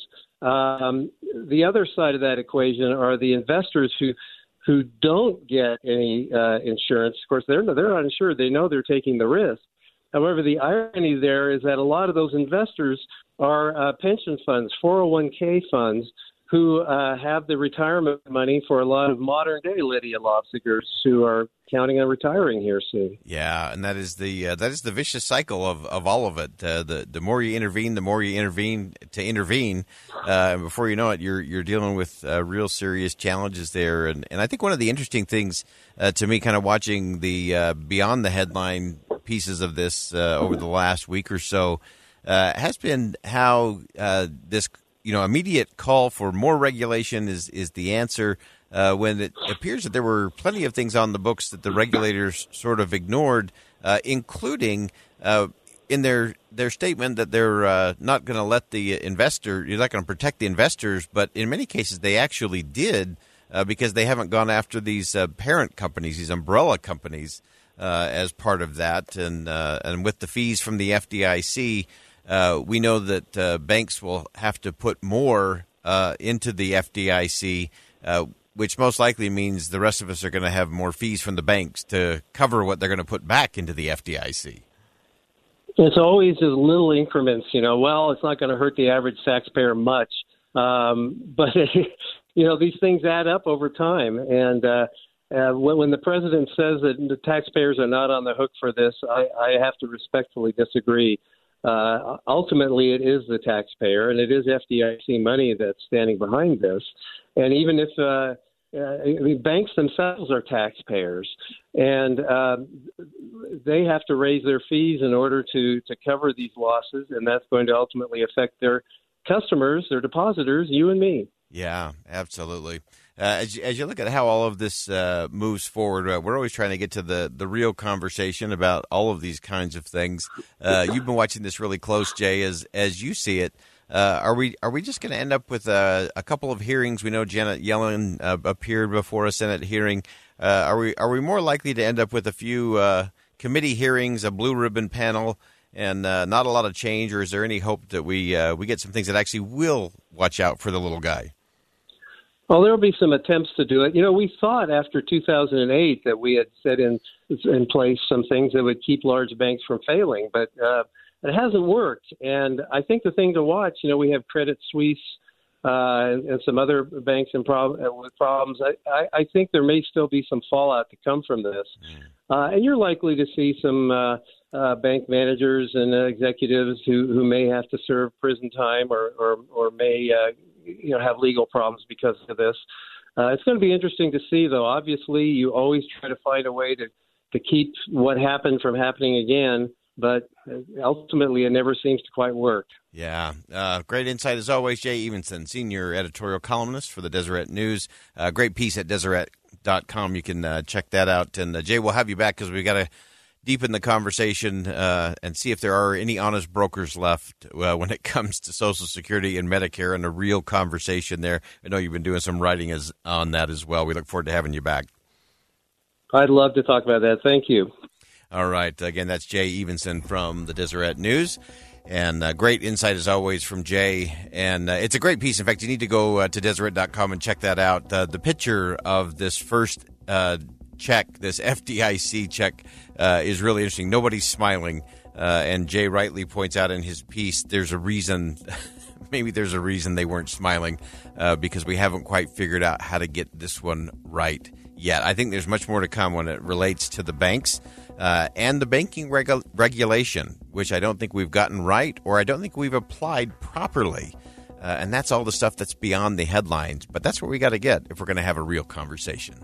The other side of that equation are the investors who don't get any insurance. Of course, they're not insured. They know they're taking the risk. However, the irony there is that a lot of those investors are pension funds, 401k funds, who have the retirement money for a lot of modern-day Lydia Lobsigers who are counting on retiring here soon. Yeah, and that is the vicious cycle of all of it. The more you intervene, to intervene. Before you know it, you're dealing with real serious challenges there. And I think one of the interesting things to me, kind of watching the beyond the headline pieces of this over the last week or so, has been how this immediate call for more regulation is the answer, when it appears that there were plenty of things on the books that the regulators sort of ignored, including in their statement that they're not going to let the investor, you're not going to protect the investors, but in many cases they actually did, because they haven't gone after these parent companies, these umbrella companies, as part of that, and with the fees from the FDIC. We know that banks will have to put more into the FDIC, which most likely means the rest of us are going to have more fees from the banks to cover what they're going to put back into the FDIC. It's always just little increments, Well, it's not going to hurt the average taxpayer much, but these things add up over time. And when the president says that the taxpayers are not on the hook for this, I have to respectfully disagree. Ultimately, it is the taxpayer, and it is FDIC money that's standing behind this. And even if banks themselves are taxpayers, and they have to raise their fees in order to cover these losses, and that's going to ultimately affect their customers, their depositors, you and me. Yeah, absolutely. As you look at how all of this moves forward, we're always trying to get to the real conversation about all of these kinds of things. You've been watching this really close, Jay, as you see it. Are we just going to end up with a couple of hearings? We know Janet Yellen appeared before a Senate hearing. Are we more likely to end up with a few committee hearings, a blue ribbon panel, and not a lot of change? Or is there any hope that we get some things that actually will watch out for the little guy? Well, there will be some attempts to do it. We thought after 2008 that we had set in place some things that would keep large banks from failing, but it hasn't worked. And I think the thing to watch, we have Credit Suisse and some other banks with problems. I think there may still be some fallout to come from this. And you're likely to see some bank managers and executives who may have to serve prison time or may have legal problems because of this. It's going to be interesting to see, though. Obviously, you always try to find a way to keep what happened from happening again, but ultimately it never seems to quite work. Yeah. Great insight as always. Jay Evenson, senior editorial columnist for the Deseret News. Great piece at Deseret.com. You can check that out. And Jay, we'll have you back because we got to deepen the conversation and see if there are any honest brokers left when it comes to Social Security and Medicare, and a real conversation there. I know you've been doing some writing on that as well. We look forward to having you back. I'd love to talk about that. Thank you. All right. Again, that's Jay Evenson from the Deseret News. And great insight, as always, from Jay. And it's a great piece. In fact, you need to go to Deseret.com and check that out. The picture of this first check, this FDIC check, is really interesting. Nobody's smiling. And Jay rightly points out in his piece, there's a reason, maybe there's a reason they weren't smiling, because we haven't quite figured out how to get this one right yet. I think there's much more to come when it relates to the banks and the banking regulation, which I don't think we've gotten right, or I don't think we've applied properly. And that's all the stuff that's beyond the headlines. But that's what we got to get if we're going to have a real conversation.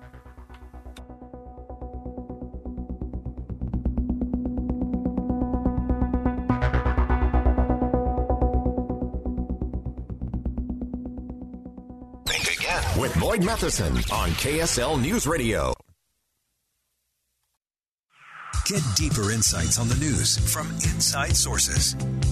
Think Again with Boyd Matheson on KSL News Radio. Get deeper insights on the news from inside sources.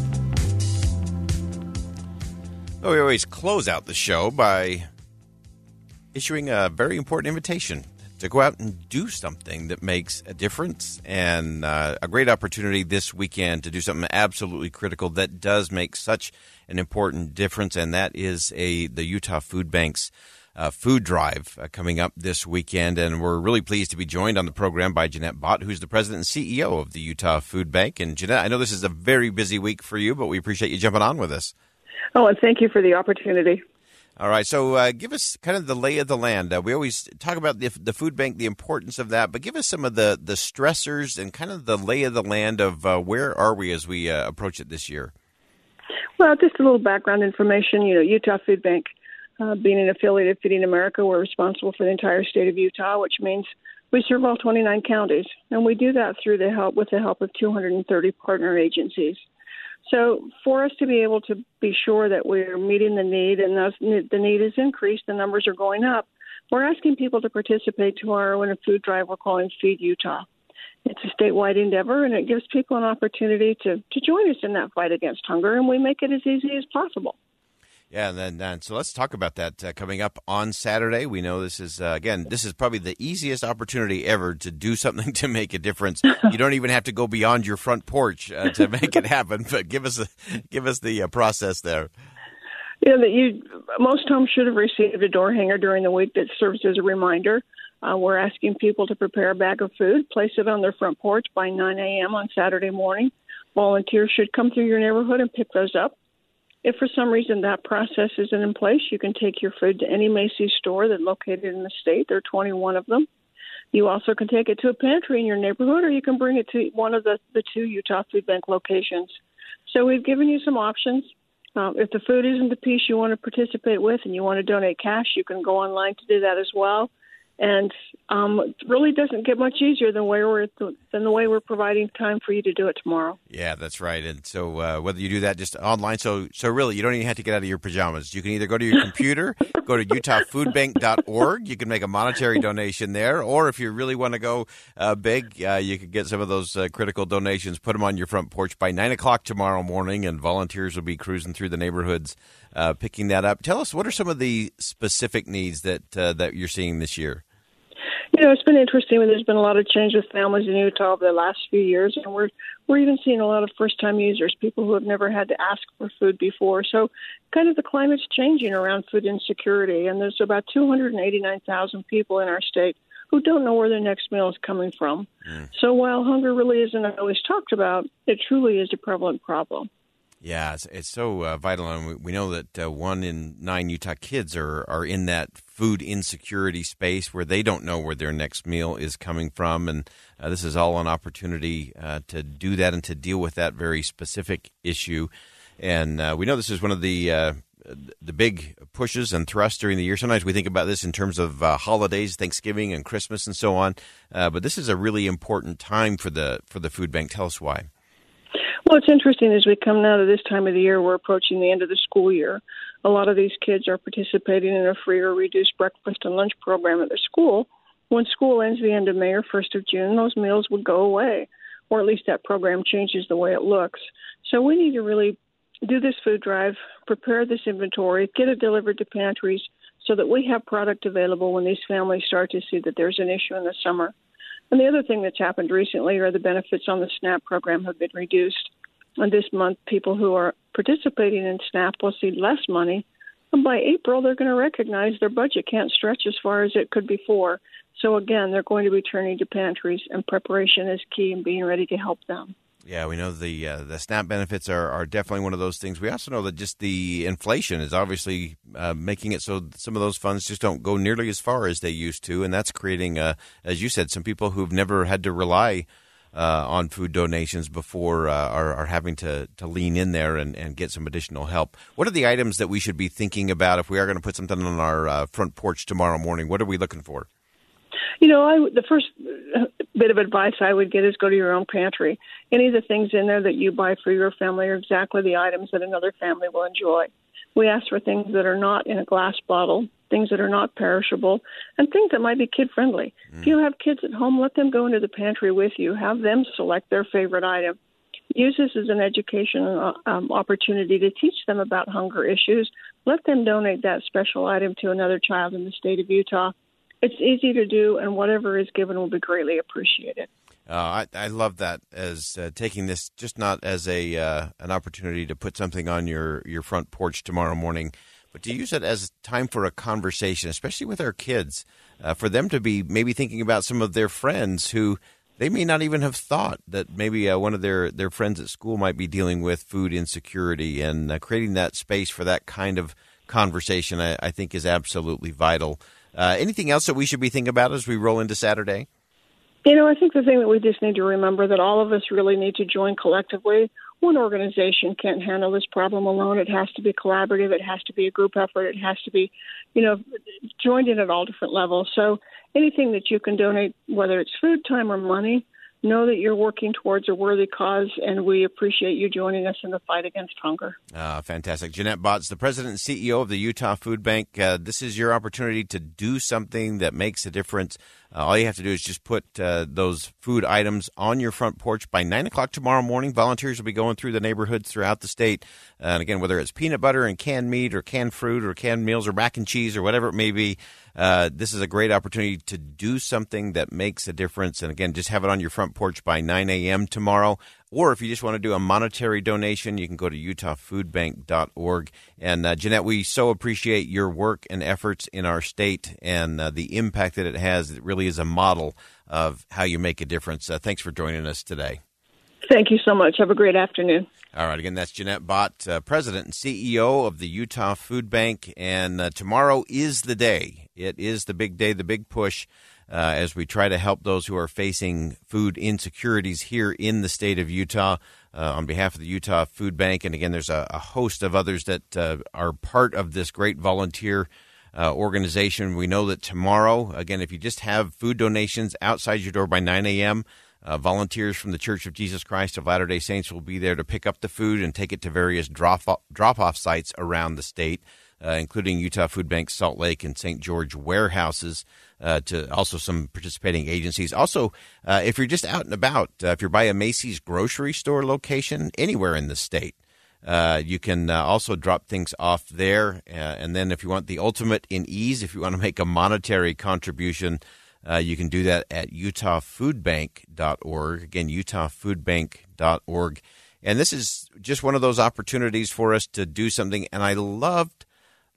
Well, we always close out the show by issuing a very important invitation to go out and do something that makes a difference, and a great opportunity this weekend to do something absolutely critical that does make such an important difference, and that is the Utah Food Bank's food drive coming up this weekend. And we're really pleased to be joined on the program by Jeanette Bott, who's the president and CEO of the Utah Food Bank. And Jeanette, I know this is a very busy week for you, but we appreciate you jumping on with us. Oh, and thank you for the opportunity. All right, so give us kind of the lay of the land. We always talk about the food bank, the importance of that, but give us some of the stressors and kind of the lay of the land of where are we as we approach it this year. Well, just a little background information. Utah Food Bank, being an affiliate of Feeding America, we're responsible for the entire state of Utah, which means we serve all 29 counties, and we do that with the help of 230 partner agencies. So for us to be able to be sure that we're meeting the need, and the need is increased, the numbers are going up, we're asking people to participate tomorrow in a food drive we're calling Feed Utah. It's a statewide endeavor, and it gives people an opportunity to join us in that fight against hunger, and we make it as easy as possible. Yeah, and then so let's talk about that coming up on Saturday. We know this is, this is probably the easiest opportunity ever to do something to make a difference. You don't even have to go beyond your front porch to make it happen, but give us the process there. Most homes should have received a door hanger during the week that serves as a reminder. We're asking people to prepare a bag of food, place it on their front porch by 9 a.m. on Saturday morning. Volunteers should come through your neighborhood and pick those up. If for some reason that process isn't in place, you can take your food to any Macy's store that's located in the state. There are 21 of them. You also can take it to a pantry in your neighborhood, or you can bring it to one of the two Utah Food Bank locations. So we've given you some options. If the food isn't the piece you want to participate with and you want to donate cash, you can go online to do that as well. And it really doesn't get much easier than the way we're providing time for you to do it tomorrow. Yeah, that's right. And so whether you do that just online, so really you don't even have to get out of your pajamas. You can either go to your computer, go to utahfoodbank.org. You can make a monetary donation there. Or if you really want to go big, you can get some of those critical donations, put them on your front porch by 9 o'clock tomorrow morning, and volunteers will be cruising through the neighborhoods picking that up. Tell us, what are some of the specific needs that you're seeing this year? It's been interesting. There's been a lot of change with families in Utah over the last few years, and we're even seeing a lot of first-time users, people who have never had to ask for food before. So kind of the climate's changing around food insecurity, and there's about 289,000 people in our state who don't know where their next meal is coming from. So while hunger really isn't always talked about, it truly is a prevalent problem. Yeah, it's so vital, and we know that 1 in 9 Utah kids are in that food insecurity space where they don't know where their next meal is coming from, and this is all an opportunity to do that and to deal with that very specific issue. And we know this is one of the big pushes and thrusts during the year. Sometimes we think about this in terms of holidays, Thanksgiving and Christmas and so on, but this is a really important time for the food bank. Tell us why. Well, it's interesting as we come now to this time of the year, we're approaching the end of the school year. A lot of these kids are participating in a free or reduced breakfast and lunch program at their school. When school ends the end of May or 1st of June, those meals would go away, or at least that program changes the way it looks. So we need to really do this food drive, prepare this inventory, get it delivered to pantries so that we have product available when these families start to see that there's an issue in the summer. And the other thing that's happened recently are the benefits on the SNAP program have been reduced. And this month, people who are participating in SNAP will see less money. And by April, they're going to recognize their budget can't stretch as far as it could before. So again, they're going to be turning to pantries, and preparation is key in being ready to help them. Yeah, we know the SNAP benefits are definitely one of those things. We also know that just the inflation is obviously making it so some of those funds just don't go nearly as far as they used to, and that's creating, as you said, some people who've never had to rely on food donations before are having to lean in there and get some additional help. What are the items that we should be thinking about if we are going to put something on our front porch tomorrow morning? What are we looking for? You know, the first bit of advice I would get is go to your own pantry. Any of the things in there that you buy for your family are exactly the items that another family will enjoy. We ask for things that are not in a glass bottle, things that are not perishable, and things that might be kid-friendly. If you have kids at home, let them go into the pantry with you. Have them select their favorite item. Use this as an education opportunity to teach them about hunger issues. Let them donate that special item to another child in the state of Utah. It's easy to do, and whatever is given will be greatly appreciated. I love that as taking this just not as an opportunity to put something on your front porch tomorrow morning, but to use it as time for a conversation, especially with our kids, for them to be maybe thinking about some of their friends who they may not even have thought that maybe one of their friends at school might be dealing with food insecurity, and creating that space for that kind of conversation I think is absolutely vital. Anything else that we should be thinking about as we roll into Saturday? You know, I think the thing that we just need to remember that all of us really need to join collectively. One organization can't handle this problem alone. It has to be collaborative. It has to be a group effort. It has to be, joined in at all different levels. So anything that you can donate, whether it's food, time, or money, know that you're working towards a worthy cause, and we appreciate you joining us in the fight against hunger. Fantastic. Jeanette Botts, the president and CEO of the Utah Food Bank. This is your opportunity to do something that makes a difference. All you have to do is just put those food items on your front porch by 9 o'clock tomorrow morning. Volunteers will be going through the neighborhoods throughout the state. And again, whether it's peanut butter and canned meat or canned fruit or canned meals or mac and cheese or whatever it may be, this is a great opportunity to do something that makes a difference. And again, just have it on your front porch by 9 a.m. tomorrow. Or if you just want to do a monetary donation, you can go to utahfoodbank.org. And Jeanette, we so appreciate your work and efforts in our state and the impact that it has. It really is a model of how you make a difference. Thanks for joining us today. Thank you so much. Have a great afternoon. All right. Again, that's Jeanette Bott, President and CEO of the Utah Food Bank. And tomorrow is the day. It is the big day, the big push, as we try to help those who are facing food insecurities here in the state of Utah. On behalf of the Utah Food Bank, and again, there's a host of others that are part of this great volunteer organization. We know that tomorrow, again, if you just have food donations outside your door by 9 a.m., volunteers from the Church of Jesus Christ of Latter-day Saints will be there to pick up the food and take it to various drop-off sites around the state, including Utah Food Bank Salt Lake and St. George warehouses, to also some participating agencies. Also, if you're just out and about, if you're by a Macy's grocery store location anywhere in the state, you can also drop things off there. And then if you want the ultimate in ease, if you want to make a monetary contribution, you can do that at utahfoodbank.org. Again, utahfoodbank.org. And this is just one of those opportunities for us to do something. And I loved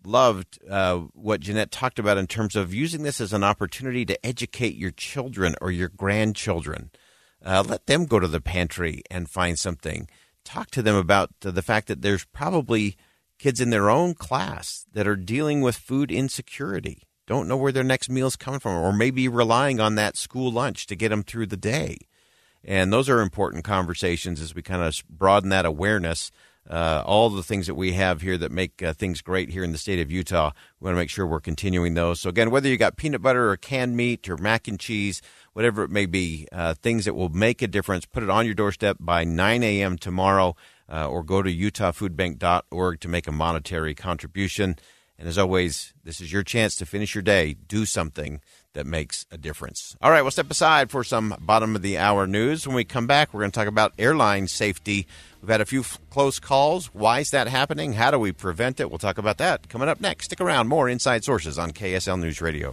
loved what Jeanette talked about in terms of using this as an opportunity to educate your children or your grandchildren. Let them go to the pantry and find something. Talk to them about the fact that there's probably kids in their own class that are dealing with food insecurity, don't know where their next meal's coming from, or maybe relying on that school lunch to get them through the day. And those are important conversations as we kind of broaden that awareness. All the things that we have here that make things great here in the state of Utah, we want to make sure we're continuing those. So again, whether you got peanut butter or canned meat or mac and cheese, whatever it may be, things that will make a difference, put it on your doorstep by 9 a.m. tomorrow, or go to utahfoodbank.org to make a monetary contribution. And as always, this is your chance to finish your day. Do something that makes a difference. All right, we'll step aside for some bottom-of-the-hour news. When we come back, we're going to talk about airline safety. We've had a few close calls. Why is that happening? How do we prevent it? We'll talk about that coming up next. Stick around. More Inside Sources on KSL News Radio.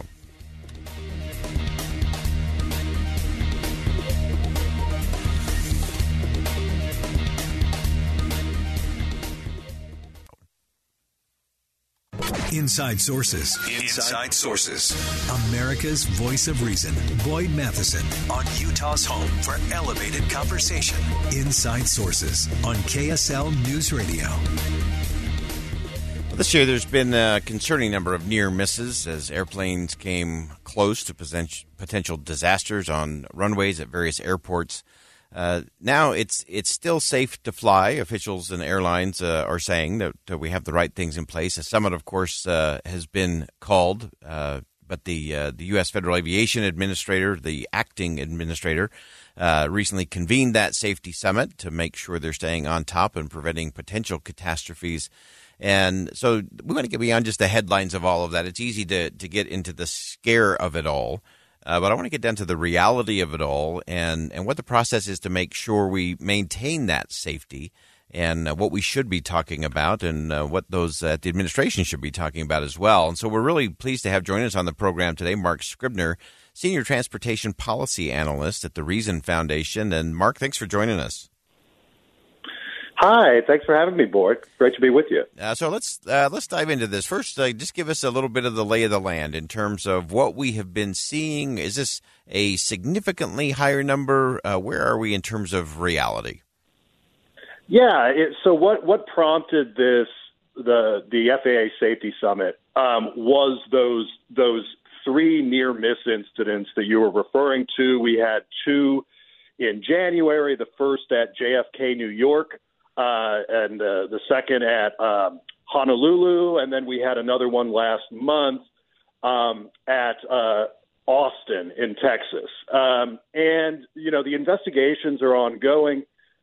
Inside Sources. Inside Sources. America's voice of reason. Boyd Matheson on Utah's home for elevated conversation. Inside Sources on KSL News Radio. This year, there's been a concerning number of near misses as airplanes came close to potential disasters on runways at various airports. Now it's still safe to fly. Officials and airlines are saying that we have the right things in place. A summit, of course, has been called, but the U.S. Federal Aviation Administrator, the acting administrator, recently convened that safety summit to make sure they're staying on top and preventing potential catastrophes. And so we want to get beyond just the headlines of all of that. It's easy to get into the scare of it all. But I want to get down to the reality of it all and what the process is to make sure we maintain that safety and what we should be talking about and what those at the administration should be talking about as well. And so we're really pleased to have joining us on the program today Mark Scribner, Senior Transportation Policy Analyst at the Reason Foundation. And Mark, thanks for joining us. Hi, thanks for having me, Boyd. Great to be with you. So let's dive into this. First, just give us a little bit of the lay of the land in terms of what we have been seeing. Is this a significantly higher number? Where are we in terms of reality? Yeah, so what prompted this, the FAA Safety Summit, was those three near-miss incidents that you were referring to. We had two in January, the first at JFK, New York, and the second at Honolulu, and then we had another one last month at Austin in Texas. And, you know, the investigations are ongoing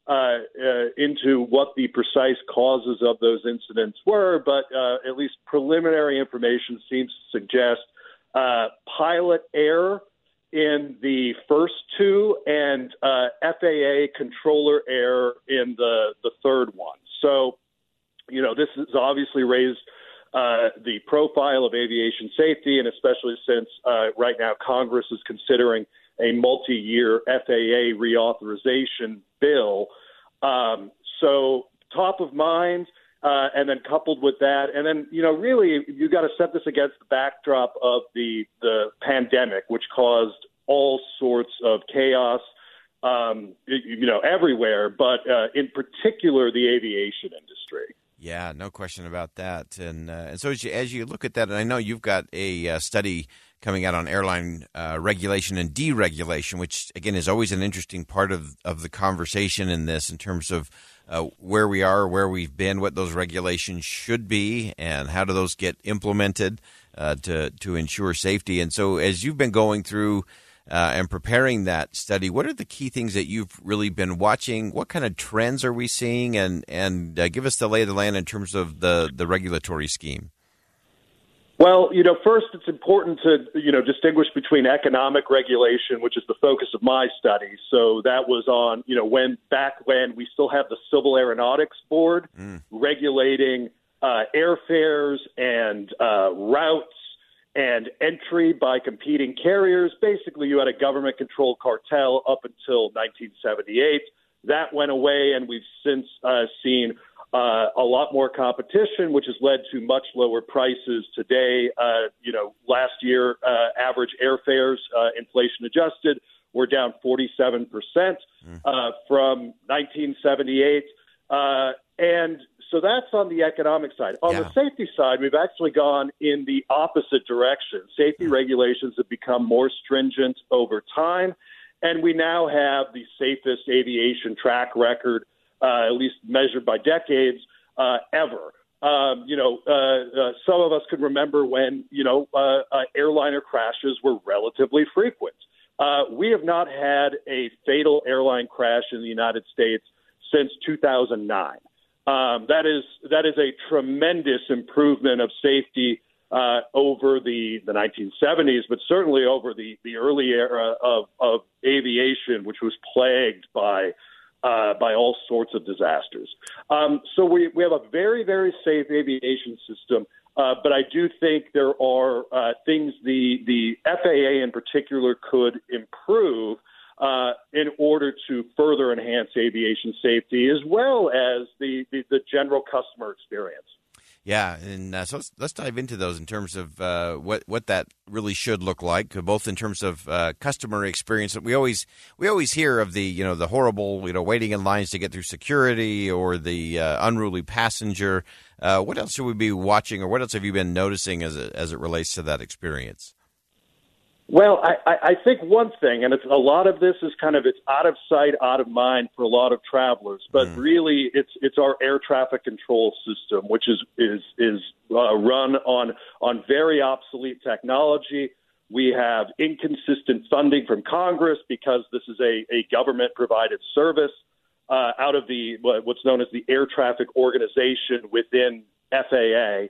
into what the precise causes of those incidents were, but at least preliminary information seems to suggest pilot error in the first two, and FAA controller error in the third one. So, you know, this has obviously raised the profile of aviation safety, and especially since right now Congress is considering a multi-year FAA reauthorization bill. So top of mind, and then coupled with that, and then, you know, really you got to set this against the backdrop of the pandemic, which caused all sorts of chaos, you know, everywhere, but in particular the aviation industry. Yeah, no question about that. And so as you look at that, and I know you've got a study coming out on airline regulation and deregulation, which, again, is always an interesting part of the conversation in this in terms of where we are, where we've been, what those regulations should be, and how do those get implemented to ensure safety. And so as you've been going through and preparing that study, what are the key things that you've really been watching? What kind of trends are we seeing? And give us the lay of the land in terms of the regulatory scheme. Well, you know, first it's important to, you know, distinguish between economic regulation, which is the focus of my study. So that was on, you know, back when we still have the Civil Aeronautics Board regulating airfares and routes and entry by competing carriers. Basically, you had a government-controlled cartel up until 1978. That went away, and we've since seen a lot more competition, which has led to much lower prices today. Last year, average airfares, inflation adjusted, were down 47% from 1978. And so that's on the economic side. On the safety side, we've actually gone in the opposite direction. Safety regulations have become more stringent over time, and we now have the safest aviation track record, at least measured by decades, ever. Some of us could remember when, airliner crashes were relatively frequent. We have not had a fatal airline crash in the United States since 2009. That is a tremendous improvement of safety over the 1970s, but certainly over the early era of aviation, which was plagued by all sorts of disasters. So we have a very, very safe aviation system, but I do think there are things the FAA in particular could improve in order to further enhance aviation safety, as well as the general customer experience. Yeah, and so let's dive into those in terms of what that really should look like, both in terms of customer experience. We always hear of the the horrible waiting in lines to get through security, or the unruly passenger. What else should we be watching, or what else have you been noticing as it relates to that experience? Well, I think one thing, and it's a lot of this is it's out of sight, out of mind for a lot of travelers, but really it's our air traffic control system, which is run on very obsolete technology. We have inconsistent funding from Congress because this is a government-provided service out of what's known as the Air Traffic Organization within FAA.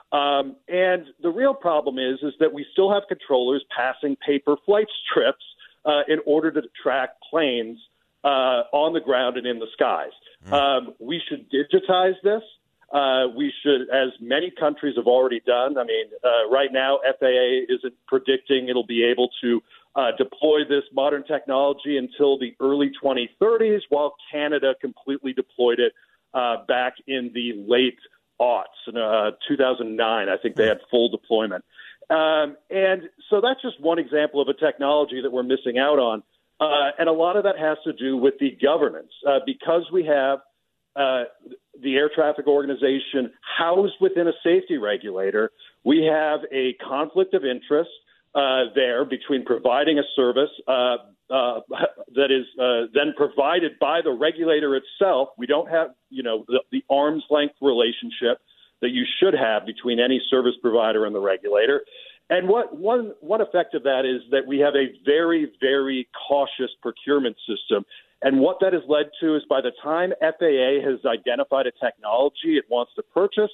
And the real problem is that we still have controllers passing paper flight strips in order to track planes on the ground and in the skies. We should digitize this. We should, as many countries have already done. I mean, right now, FAA isn't predicting it'll be able to deploy this modern technology until the early 2030s, while Canada completely deployed it back in the late aughts. In 2009, I think they had full deployment. And so that's just one example of a technology that we're missing out on. And a lot of that has to do with the governance. Because we have the Air Traffic Organization housed within a safety regulator, we have a conflict of interest there between providing a service that is then provided by the regulator itself. We don't have, the arm's length relationship that you should have between any service provider and the regulator. And one effect of that is that we have a very, very cautious procurement system. And what that has led to is by the time FAA has identified a technology it wants to purchase,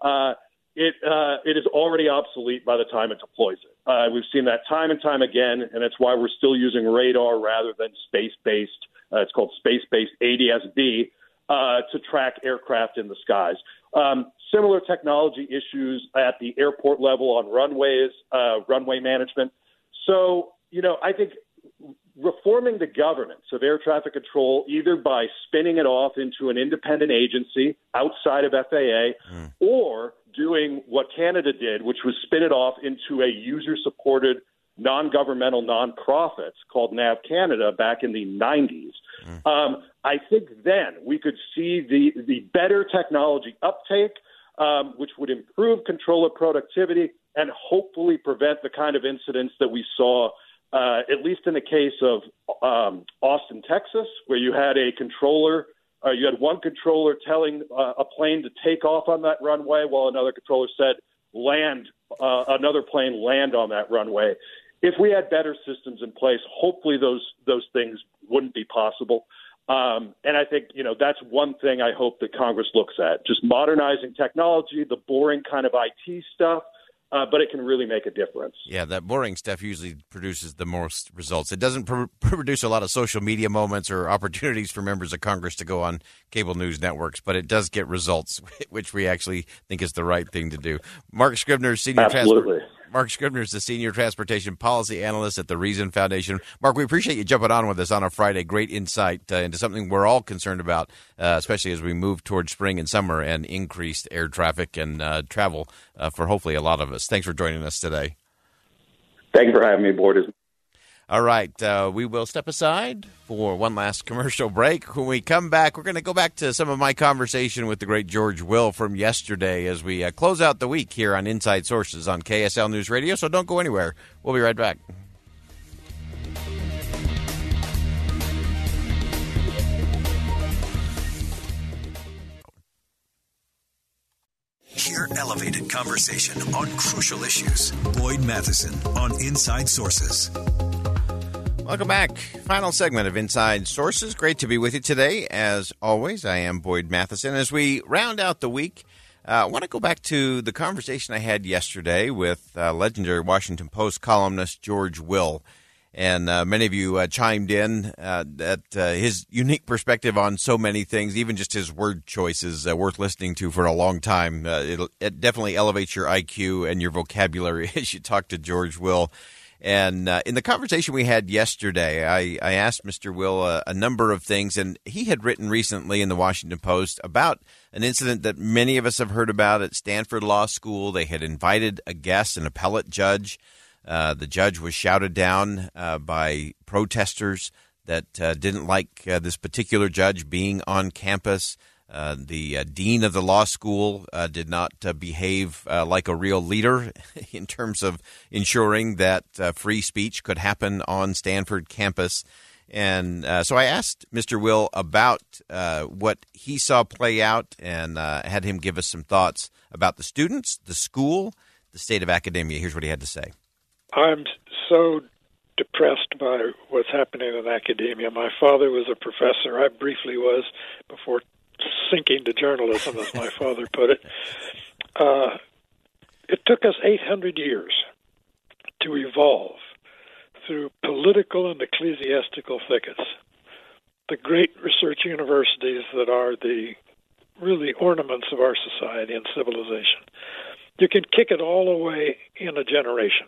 it is already obsolete by the time it deploys it. We've seen that time and time again, and it's why we're still using radar rather than space-based. It's called space-based ADS-B to track aircraft in the skies. Similar technology issues at the airport level on runways, runway management. So, I think reforming the governance of air traffic control, either by spinning it off into an independent agency outside of FAA, or doing what Canada did, which was spin it off into a user-supported non-governmental nonprofit called NAV Canada back in the 90s. I think then we could see the better technology uptake, which would improve controller productivity and hopefully prevent the kind of incidents that we saw, at least in the case of Austin, Texas, where you had a controller. You had one controller telling a plane to take off on that runway, while another controller said, another plane land on that runway. If we had better systems in place, hopefully those things wouldn't be possible. And I think, that's one thing I hope that Congress looks at, just modernizing technology, the boring kind of IT stuff, but it can really make a difference. Yeah, that boring stuff usually produces the most results. It doesn't produce a lot of social media moments or opportunities for members of Congress to go on cable news networks, but it does get results, which we actually think is the right thing to do. Mark Scribner, Senior Mark Scribner is the Senior Transportation Policy Analyst at the Reason Foundation. Mark, we appreciate you jumping on with us on a Friday. Great insight into something we're all concerned about, especially as we move towards spring and summer and increased air traffic and travel for hopefully a lot of us. Thanks for joining us today. Thank you for having me aboard. All right, we will step aside for one last commercial break. When we come back, we're going to go back to some of my conversation with the great George Will from yesterday as we close out the week here on Inside Sources on KSL News Radio, so don't go anywhere. We'll be right back. Hear elevated conversation on crucial issues. Boyd Matheson on Inside Sources. Welcome back. Final segment of Inside Sources. Great to be with you today. As always, I am Boyd Matheson. As we round out the week, I want to go back to the conversation I had yesterday with legendary Washington Post columnist George Will. And many of you chimed in that his unique perspective on so many things, even just his word choice, is worth listening to for a long time. It definitely elevates your IQ and your vocabulary as you talk to George Will. And in the conversation we had yesterday, I asked Mr. Will a number of things, and he had written recently in the Washington Post about an incident that many of us have heard about at Stanford Law School. They had invited a guest, an appellate judge. The judge was shouted down by protesters that didn't like this particular judge being on campus. The dean of the law school did not behave like a real leader in terms of ensuring that free speech could happen on Stanford campus. And so I asked Mr. Will about what he saw play out and had him give us some thoughts about the students, the school, the state of academia. Here's what he had to say. I'm so depressed by what's happening in academia. My father was a professor. I briefly was before sinking to journalism, as my father put it. It took us 800 years to evolve through political and ecclesiastical thickets. The great research universities that are the really ornaments of our society and civilization. You can kick it all away in a generation.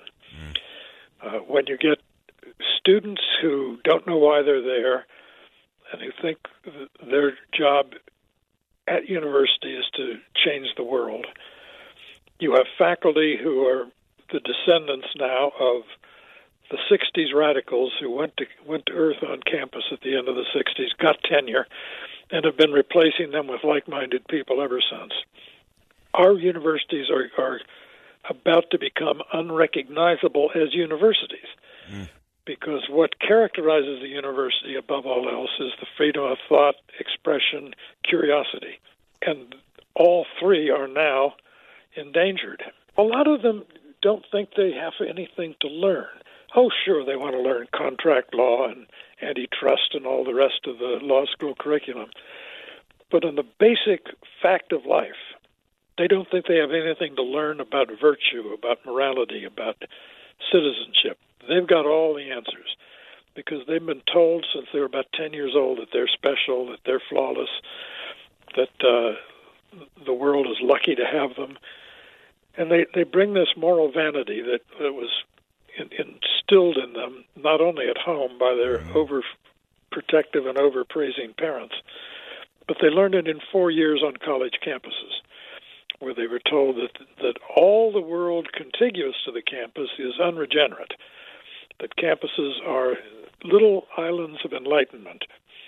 When you get students who don't know why they're there and who think their job at university is to change the world. You have faculty who are the descendants now of the 60s radicals who went to earth on campus at the end of the 60s, got tenure, and have been replacing them with like-minded people ever since. Our universities are about to become unrecognizable as universities. Because what characterizes the university above all else is the freedom of thought, expression, curiosity. And all three are now endangered. A lot of them don't think they have anything to learn. Oh, sure, they want to learn contract law and antitrust and all the rest of the law school curriculum. But in the basic fact of life, they don't think they have anything to learn about virtue, about morality, about citizenship. They've got all the answers because they've been told since they were about 10 years old that they're special, that they're flawless, that the world is lucky to have them. And they bring this moral vanity that was instilled in them, not only at home by their overprotective and overpraising parents, but they learned it in 4 years on college campuses, where they were told that all the world contiguous to the campus is unregenerate, that campuses are little islands of enlightenment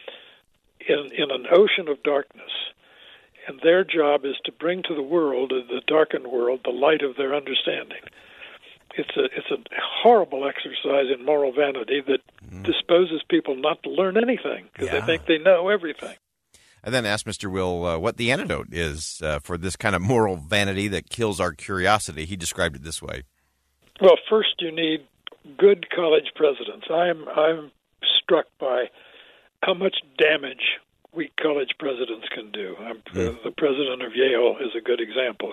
in an ocean of darkness, and their job is to bring to the world, the darkened world, the light of their understanding. It's a horrible exercise in moral vanity that disposes people not to learn anything because they think they know everything. I then asked Mr. Will what the antidote is for this kind of moral vanity that kills our curiosity. He described it this way. Well, first you need good college presidents. I'm struck by how much damage weak college presidents can do. The president of Yale is a good example.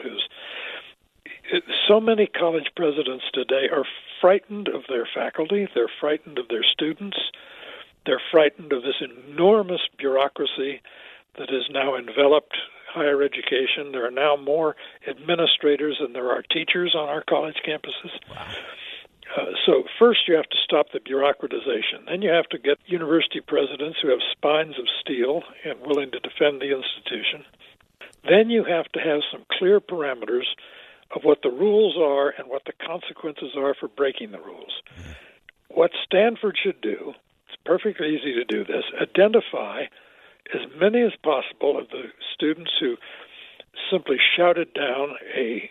So many college presidents today are frightened of their faculty. They're frightened of their students. They're frightened of this enormous bureaucracy that has now enveloped higher education. There are now more administrators than there are teachers on our college campuses. Wow. So first you have to stop the bureaucratization. Then you have to get university presidents who have spines of steel and willing to defend the institution. Then you have to have some clear parameters of what the rules are and what the consequences are for breaking the rules. What Stanford should do, it's perfectly easy to do this, identify as many as possible of the students who simply shouted down a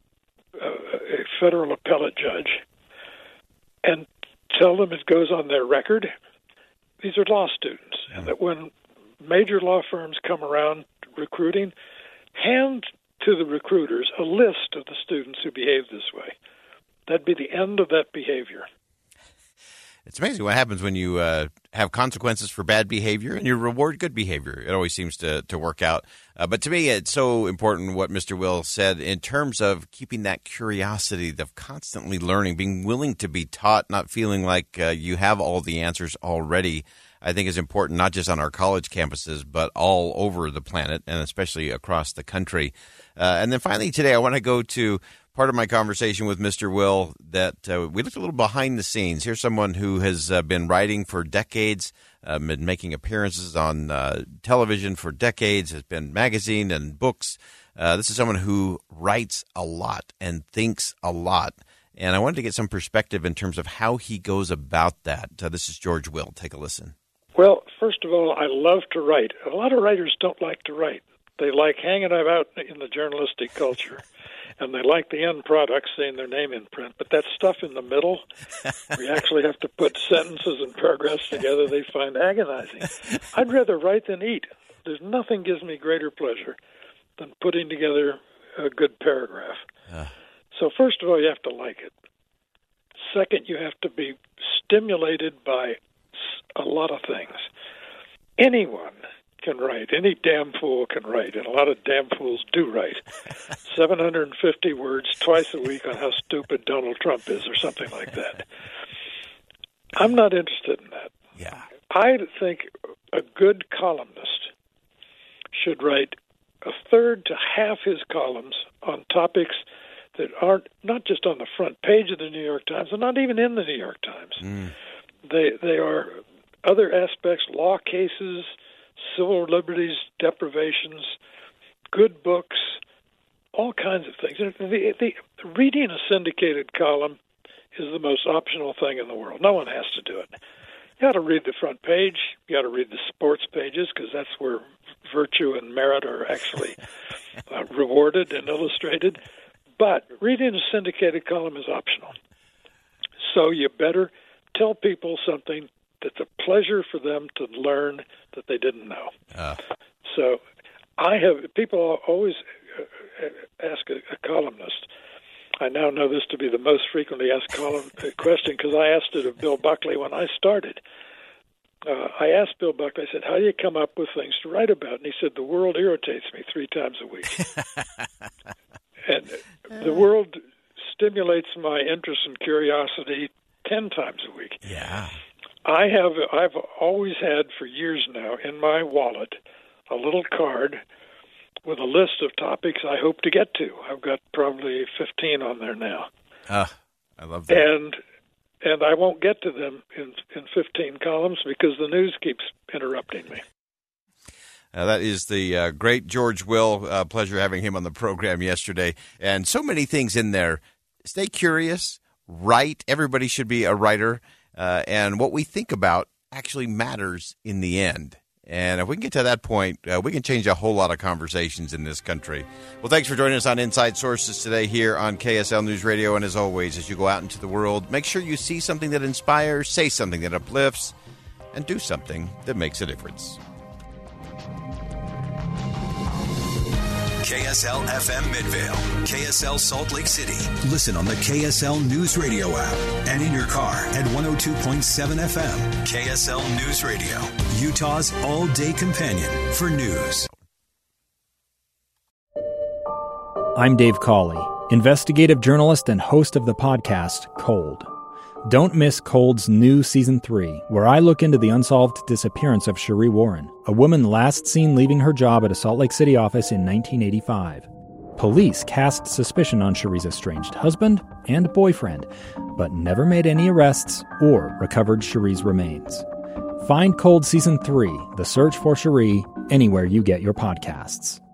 federal appellate judge and tell them it goes on their record. These are law students, and that when major law firms come around recruiting, hand to the recruiters a list of the students who behave this way. That'd be the end of that behavior. It's amazing what happens when you have consequences for bad behavior and you reward good behavior. It always seems to work out. But to me, it's so important what Mr. Will said in terms of keeping that curiosity, of constantly learning, being willing to be taught, not feeling like you have all the answers already. I think is important, not just on our college campuses, but all over the planet and especially across the country. And then finally today, I want to go to part of my conversation with Mr. Will that we looked a little behind the scenes. Here's someone who has been writing for decades, been making appearances on television for decades, has been magazine and books. This is someone who writes a lot and thinks a lot. And I wanted to get some perspective in terms of how he goes about that. This is George Will. Take a listen. Well, first of all, I love to write. A lot of writers don't like to write. They like hanging out in the journalistic culture, and they like the end product, seeing their name in print. But that stuff in the middle, where you actually have to put sentences and paragraphs together, they find agonizing. I'd rather write than eat. There's nothing gives me greater pleasure than putting together a good paragraph. So first of all, you have to like it. Second, you have to be stimulated by a lot of things. Anyone can write. Any damn fool can write, and a lot of damn fools do write. 750 words twice a week on how stupid Donald Trump is or something like that. I'm not interested in that. Yeah. I think a good columnist should write a third to half his columns on topics that aren't not just on the front page of the New York Times, and not even in the New York Times. They are other aspects, law cases, civil liberties deprivations, good books, all kinds of things. The reading a syndicated column is the most optional thing in the world. No one has to do it. You got to read the front page. You got to read the sports pages, because that's where virtue and merit are actually rewarded and illustrated. But reading a syndicated column is optional. So you better tell people something that's a pleasure for them to learn that they didn't know. So people always ask a columnist. I now know this to be the most frequently asked question, because I asked it of Bill Buckley when I started. I asked Bill Buckley, I said, how do you come up with things to write about? And he said, the world irritates me 3 times a week. And the world stimulates my interest and curiosity 10 times a week. Yeah. I've always had for years now in my wallet a little card with a list of topics I hope to get to. I've got probably 15 on there now. I love that. And I won't get to them in 15 columns because the news keeps interrupting me. That is the great George Will. Pleasure having him on the program yesterday. And so many things in there. Stay curious, write. Everybody should be a writer. And what we think about actually matters in the end. And if we can get to that point, we can change a whole lot of conversations in this country. Well, thanks for joining us on Inside Sources today here on KSL News Radio. And as always, as you go out into the world, make sure you see something that inspires, say something that uplifts, and do something that makes a difference. KSL FM Midvale, KSL Salt Lake City. Listen on the KSL News Radio app and in your car at 102.7 FM. KSL News Radio, Utah's all-day companion for news. I'm Dave Cawley, investigative journalist and host of the podcast Cold. Don't miss Cold's new Season 3, where I look into the unsolved disappearance of Cherie Warren, a woman last seen leaving her job at a Salt Lake City office in 1985. Police cast suspicion on Cherie's estranged husband and boyfriend, but never made any arrests or recovered Cherie's remains. Find Cold Season 3, The Search for Cherie, anywhere you get your podcasts.